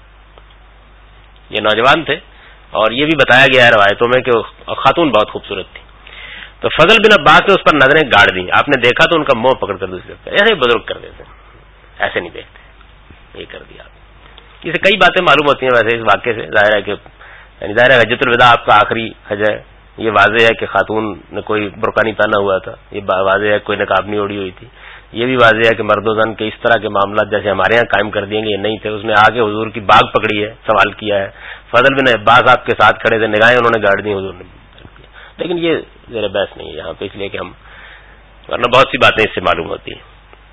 یہ نوجوان تھے اور یہ بھی بتایا گیا ہے روایتوں میں کہ خاتون بہت خوبصورت تھی. تو فضل بن عباس نے اس پر نظریں گاڑ دیں. آپ نے دیکھا تو ان کا منہ پکڑ کر دوسرے ایسے بزرگ کر دیتے، ایسے نہیں دیکھتے، یہ کر دیا. اسے کئی باتیں معلوم ہوتی ہیں ویسے اس واقعے سے. ظاہر ہے کہ ظاہر ہے حجت الوداع آپ کا آخری حج ہے. یہ واضح ہے کہ خاتون نے کوئی برقع نہیں پہنا ہوا تھا، یہ واضح ہے کوئی نقاب نہیں اوڑھی ہوئی تھی. یہ بھی واضح ہے کہ مرد و زن کے اس طرح کے معاملات جیسے ہمارے یہاں قائم کر دیے گے یہ نہیں تھے. اس نے آگے حضور کی باغ پکڑی ہے، سوال کیا ہے. فضل بن عباس آپ کے ساتھ کھڑے تھے، نگاہیں انہوں نے گاڑ دی حضور نے. لیکن یہ زیر بحث نہیں ہے یہاں پہ، اس لیے کہ ہم ورنہ بہت سی باتیں اس سے معلوم ہوتی ہیں.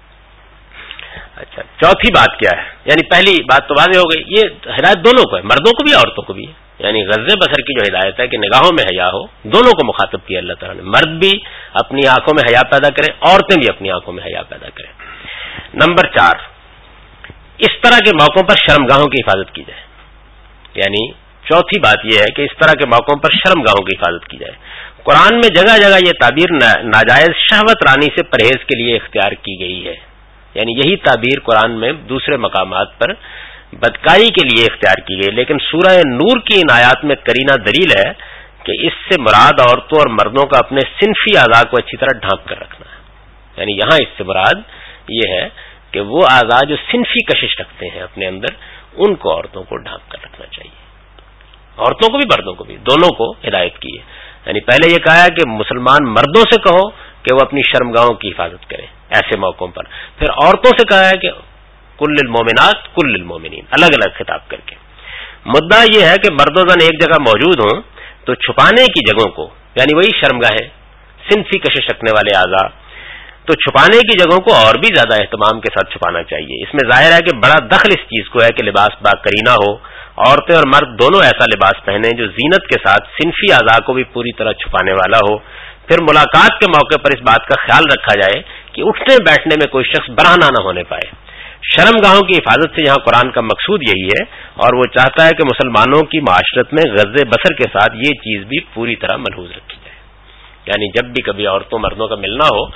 اچھا، چوتھی بات کیا ہے؟ یعنی پہلی بات تو واضح ہو گئی، یہ ہدایت دونوں کو ہے، مردوں کو بھی عورتوں کو بھی ہے. یعنی غض بصر کی جو ہدایت ہے کہ نگاہوں میں حیا ہو، دونوں کو مخاطب کیا اللہ تعالیٰ نے. مرد بھی اپنی آنکھوں میں حیا پیدا کریں، عورتیں بھی اپنی آنکھوں میں حیا پیدا کریں. نمبر 4، اس طرح کے موقعوں پر شرمگاہوں کی حفاظت کی جائے. یعنی چوتھی بات یہ ہے کہ اس طرح کے موقعوں پر شرمگاہوں کی حفاظت کی جائے. قرآن میں جگہ جگہ یہ تعبیر ناجائز شہوت رانی سے پرہیز کے لیے اختیار کی گئی ہے. یعنی یہی تعبیر قرآن میں دوسرے مقامات پر بدکاری کے لیے اختیار کی گئی، لیکن سورہ نور کی ان آیات میں قرینہ دلیل ہے کہ اس سے مراد عورتوں اور مردوں کا اپنے صنفی اعضاء کو اچھی طرح ڈھانپ کر رکھنا ہے. یعنی یہاں اس سے مراد یہ ہے کہ وہ اعضاء جو صنفی کشش رکھتے ہیں اپنے اندر، ان کو عورتوں کو ڈھانپ کر رکھنا چاہیے. عورتوں کو بھی مردوں کو بھی، دونوں کو ہدایت کی ہے. یعنی پہلے یہ کہا ہے کہ مسلمان مردوں سے کہو کہ وہ اپنی شرمگاہوں کی حفاظت کریں ایسے موقعوں پر. پھر عورتوں سے کہا ہے کہ کل للمومنات کل للمومنین، الگ الگ خطاب کر کے. مدعا یہ ہے کہ مرد و زن ایک جگہ موجود ہوں تو چھپانے کی جگہوں کو، یعنی وہی شرمگاہیں، صنفی کشش رکھنے والے اعضاء، تو چھپانے کی جگہوں کو اور بھی زیادہ اہتمام کے ساتھ چھپانا چاہیے. اس میں ظاہر ہے کہ بڑا دخل اس چیز کو ہے کہ لباس با کرینہ ہو. عورتیں اور مرد دونوں ایسا لباس پہنے جو زینت کے ساتھ صنفی اعضاء کو بھی پوری طرح چھپانے والا ہو. پھر ملاقات کے موقع پر اس بات کا خیال رکھا جائے کہ اٹھنے بیٹھنے میں کوئی شخص برہنہ نہ ہونے پائے. شرمگاہوں کی حفاظت سے یہاں قرآن کا مقصود یہی ہے، اور وہ چاہتا ہے کہ مسلمانوں کی معاشرت میں غض بصر کے ساتھ یہ چیز بھی پوری طرح ملحوظ رکھی جائے. یعنی جب بھی کبھی عورتوں مردوں کا ملنا ہو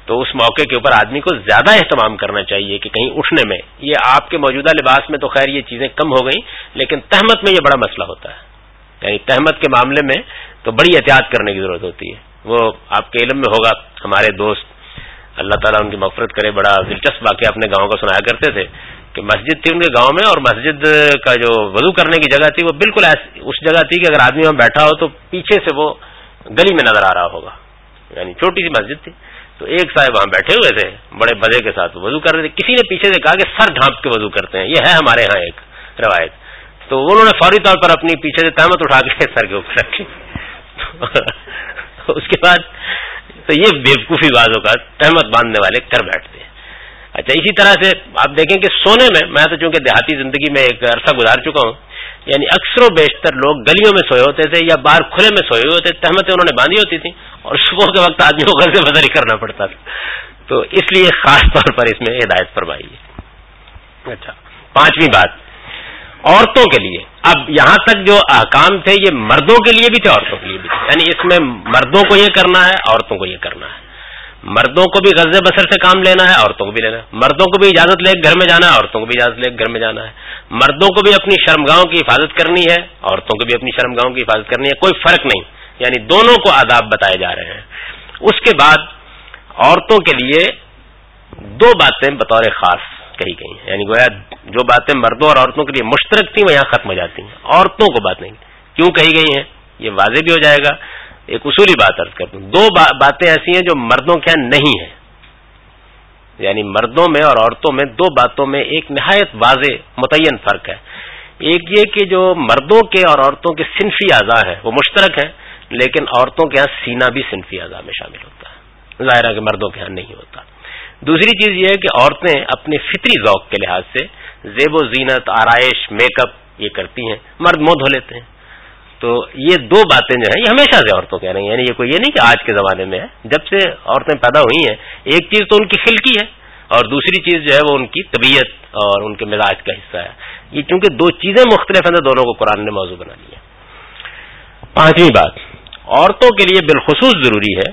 تو اس موقع کے اوپر آدمی کو زیادہ اہتمام کرنا چاہیے کہ کہیں اٹھنے میں. یہ آپ کے موجودہ لباس میں تو خیر یہ چیزیں کم ہو گئیں، لیکن تہمت میں یہ بڑا مسئلہ ہوتا ہے. یعنی تہمت کے معاملے میں تو بڑی احتیاط کرنے کی ضرورت ہوتی ہے. وہ آپ کے علم میں ہوگا، ہمارے دوست اللہ تعالیٰ ان کی مغفرت کرے بڑا دلچسپ واقعہ اپنے گاؤں کا سنایا کرتے تھے کہ مسجد تھی ان کے گاؤں میں، اور مسجد کا جو وضو کرنے کی جگہ تھی وہ بالکل اس جگہ تھی کہ اگر آدمی وہاں بیٹھا ہو تو پیچھے سے وہ گلی میں نظر آ رہا ہوگا. یعنی چھوٹی سی مسجد تھی. تو ایک صاحب وہاں بیٹھے ہوئے تھے بڑے مزے کے ساتھ وضو کر رہے تھے. کسی نے پیچھے سے کہا کہ سر ڈھانپ کے وضو کرتے ہیں، یہ ہے ہمارے ہاں ایک روایت. تو انہوں نے فوری طور پر اپنی پیچھے سے تہمت اٹھا کے سر کے اوپر رکھی. اس کے بعد تو یہ بیوقوفی بازوں کا تہمت باندھنے والے کر بیٹھتے ہیں. اچھا، اسی طرح سے آپ دیکھیں کہ سونے میں تو چونکہ دیہاتی زندگی میں ایک عرصہ گزار چکا ہوں، یعنی اکثر و بیشتر لوگ گلیوں میں سوئے ہوتے تھے یا باہر کھلے میں سوئے ہوتے تھے. تہمتیں انہوں نے باندھی ہوتی تھیں اور صبح کے وقت آدمی کو گھر سے بدر ہی کرنا پڑتا تھا. تو اس لیے خاص طور پر اس میں ہدایت فرمائی ہے. اچھا، پانچویں بات عورتوں کے لیے. اب یہاں تک جو احکام تھے یہ مردوں کے لیے بھی تھے عورتوں کے لیے بھی تھے. یعنی اس میں مردوں کو یہ کرنا ہے، عورتوں کو یہ کرنا ہے. مردوں کو بھی غض بصر سے کام لینا ہے، عورتوں کو بھی لینا ہے. مردوں کو بھی اجازت لے کے گھر میں جانا ہے، عورتوں کو بھی اجازت لے کے گھر میں جانا ہے. مردوں کو بھی اپنی شرمگاہوں کی حفاظت کرنی ہے، عورتوں کو بھی اپنی شرمگاہوں کی حفاظت کرنی ہے. کوئی فرق نہیں، یعنی دونوں کو آداب بتائے جا رہے ہیں. اس کے بعد عورتوں کے لیے دو باتیں بطور خاص کہی گئی ہیں. یعنی گویا جو باتیں مردوں اور عورتوں کے لیے مشترک تھیں وہ یہاں ختم ہو جاتی ہیں، عورتوں کو بات نہیں. کیوں کہی گئی ہیں یہ واضح بھی ہو جائے گا. ایک اصولی بات عرض کرتا ہوں. دو باتیں ایسی ہیں جو مردوں کے یہاں نہیں ہیں. یعنی مردوں میں اور عورتوں میں دو باتوں میں ایک نہایت واضح متعین فرق ہے. ایک یہ کہ جو مردوں کے اور عورتوں کے صنفی اعضاء ہیں وہ مشترک ہیں، لیکن عورتوں کے یہاں سینہ بھی صنفی اعضاء میں شامل ہوتا ہے. ظاہر ہے کہ مردوں کے یہاں نہیں ہوتا. دوسری چیز یہ ہے کہ عورتیں اپنے فطری ذوق کے لحاظ سے زیب و زینت، آرائش، میک اپ یہ کرتی ہیں، مرد منہ دھو لیتے ہیں. تو یہ دو باتیں جو ہیں یہ ہمیشہ سے عورتوں کہہ رہی ہیں. یعنی یہ نہیں کہ آج کے زمانے میں ہے، جب سے عورتیں پیدا ہوئی ہیں. ایک چیز تو ان کی خلقی ہے اور دوسری چیز جو ہے وہ ان کی طبیعت اور ان کے مزاج کا حصہ ہے. یہ چونکہ دو چیزیں مختلف ہیں، دونوں کو قرآن نے موضوع بنا لیا. پانچویں بات عورتوں کے لیے بالخصوص ضروری ہے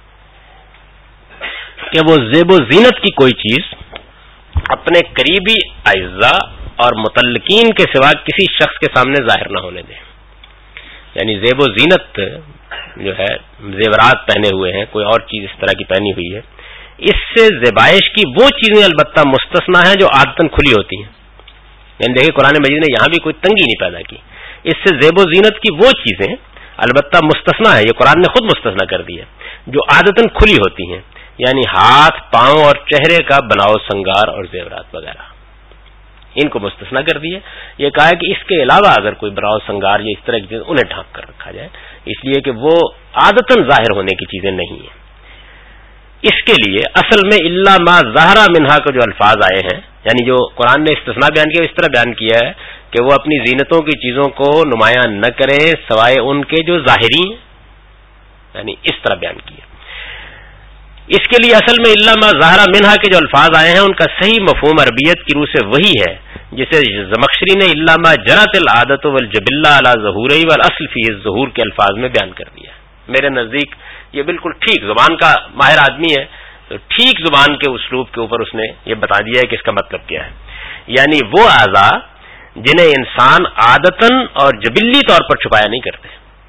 کہ وہ زیب و زینت کی کوئی چیز اپنے قریبی اعزاء اور متعلقین کے سوا کسی شخص کے سامنے ظاہر نہ ہونے دیں. یعنی زیب و زینت جو ہے زیورات پہنے ہوئے ہیں، کوئی اور چیز اس طرح کی پہنی ہوئی ہے، اس سے زیبائش کی وہ چیزیں البتہ مستثنا ہیں جو عادتاً کھلی ہوتی ہیں. یعنی دیکھیں قرآن مجید نے یہاں بھی کوئی تنگی نہیں پیدا کی. اس سے زیب و زینت کی وہ چیزیں البتہ مستثنا ہے، یہ قرآن نے خود مستثنا کر دی ہے، جو عادتاً کھلی ہوتی ہیں. یعنی ہاتھ، پاؤں اور چہرے کا بناؤ سنگار اور زیورات وغیرہ ان کو مستثنا کر دیے. یہ کہا ہے کہ اس کے علاوہ اگر کوئی بناؤ سنگار یا اس طرح کی چیزیں انہیں ڈھانپ کر رکھا جائے، اس لیے کہ وہ عادتاً ظاہر ہونے کی چیزیں نہیں ہیں. اس کے لیے اصل میں الا ما ظہر منہا کا جو الفاظ آئے ہیں، یعنی جو قرآن نے استثناء بیان کیا اس طرح بیان کیا ہے کہ وہ اپنی زینتوں کی چیزوں کو نمایاں نہ کریں سوائے ان کے جو ظاہری ہیں، یعنی اس طرح بیان کیا. اس کے لیے اصل میں الا ما ظہر منہا کے جو الفاظ آئے ہیں ان کا صحیح مفہوم عربیت کی روح سے وہی ہے جسے زمخشری نے الا ما جرت العادت والجبلہ علی ظہورہ والاصل فی الظہور کے الفاظ میں بیان کر دیا. میرے نزدیک یہ بالکل ٹھیک، زبان کا ماہر آدمی ہے تو ٹھیک زبان کے اسلوب کے اوپر اس نے یہ بتا دیا ہے کہ اس کا مطلب کیا ہے. یعنی وہ اعضاء جنہیں انسان عادتاً اور جبلی طور پر چھپایا نہیں کرتے.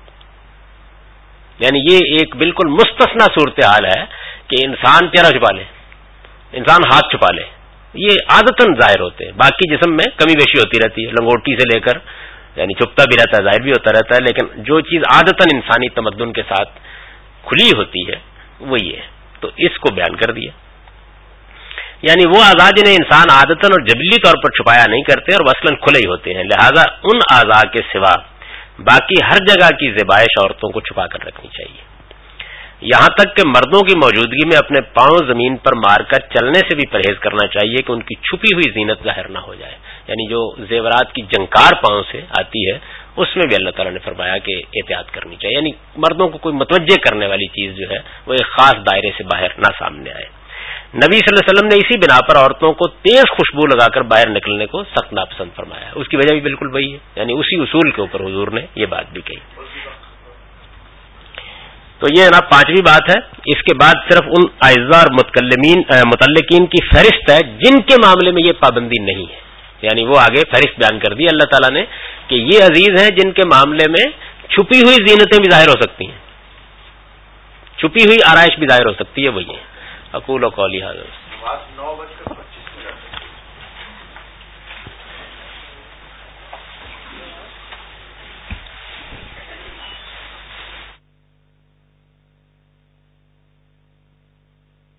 یعنی یہ ایک بالکل مستثنا صورتحال ہے کہ انسان چہرہ چھپا لے، انسان ہاتھ چھپا لے، یہ عادتاً ظاہر ہوتے ہیں. باقی جسم میں کمی بیشی ہوتی رہتی ہے، لنگوٹی سے لے کر یعنی چھپتا بھی رہتا ہے، ظاہر بھی ہوتا رہتا ہے، لیکن جو چیز عادتاً انسانی تمدن کے ساتھ کھلی ہوتی ہے وہی ہے. تو اس کو بیان کر دیا. یعنی وہ اعضاء جنہیں انسان عادتاً اور جبلی طور پر چھپایا نہیں کرتے اور اصلاً کھلے ہی ہوتے ہیں، لہذا ان اعضاء کے سوا باقی ہر جگہ کی زیبائش عورتوں کو چھپا کر رکھنی چاہیے. یہاں تک کہ مردوں کی موجودگی میں اپنے پاؤں زمین پر مار کر چلنے سے بھی پرہیز کرنا چاہیے کہ ان کی چھپی ہوئی زینت ظاہر نہ ہو جائے. یعنی جو زیورات کی جنکار پاؤں سے آتی ہے اس میں بھی اللہ تعالیٰ نے فرمایا کہ احتیاط کرنی چاہیے. یعنی مردوں کو کوئی متوجہ کرنے والی چیز جو ہے وہ ایک خاص دائرے سے باہر نہ سامنے آئے. نبی صلی اللہ علیہ وسلم نے اسی بنا پر عورتوں کو تیز خوشبو لگا کر باہر نکلنے کو سخت ناپسند فرمایا. اس کی وجہ بھی بالکل وہی ہے، یعنی اسی اصول کے اوپر حضور نے یہ بات بھی کہی. تو یہ جناب 5ویں بات ہے. اس کے بعد صرف ان اعضاء اور متعلقین کی فہرست ہے جن کے معاملے میں یہ پابندی نہیں ہے. یعنی وہ آگے فہرست بیان کر دی اللہ تعالیٰ نے کہ یہ عزیز ہیں جن کے معاملے میں چھپی ہوئی زینتیں بھی ظاہر ہو سکتی ہیں, چھپی ہوئی آرائش بھی ظاہر ہو سکتی ہے. وہی ہے. اقول قولی ھذا.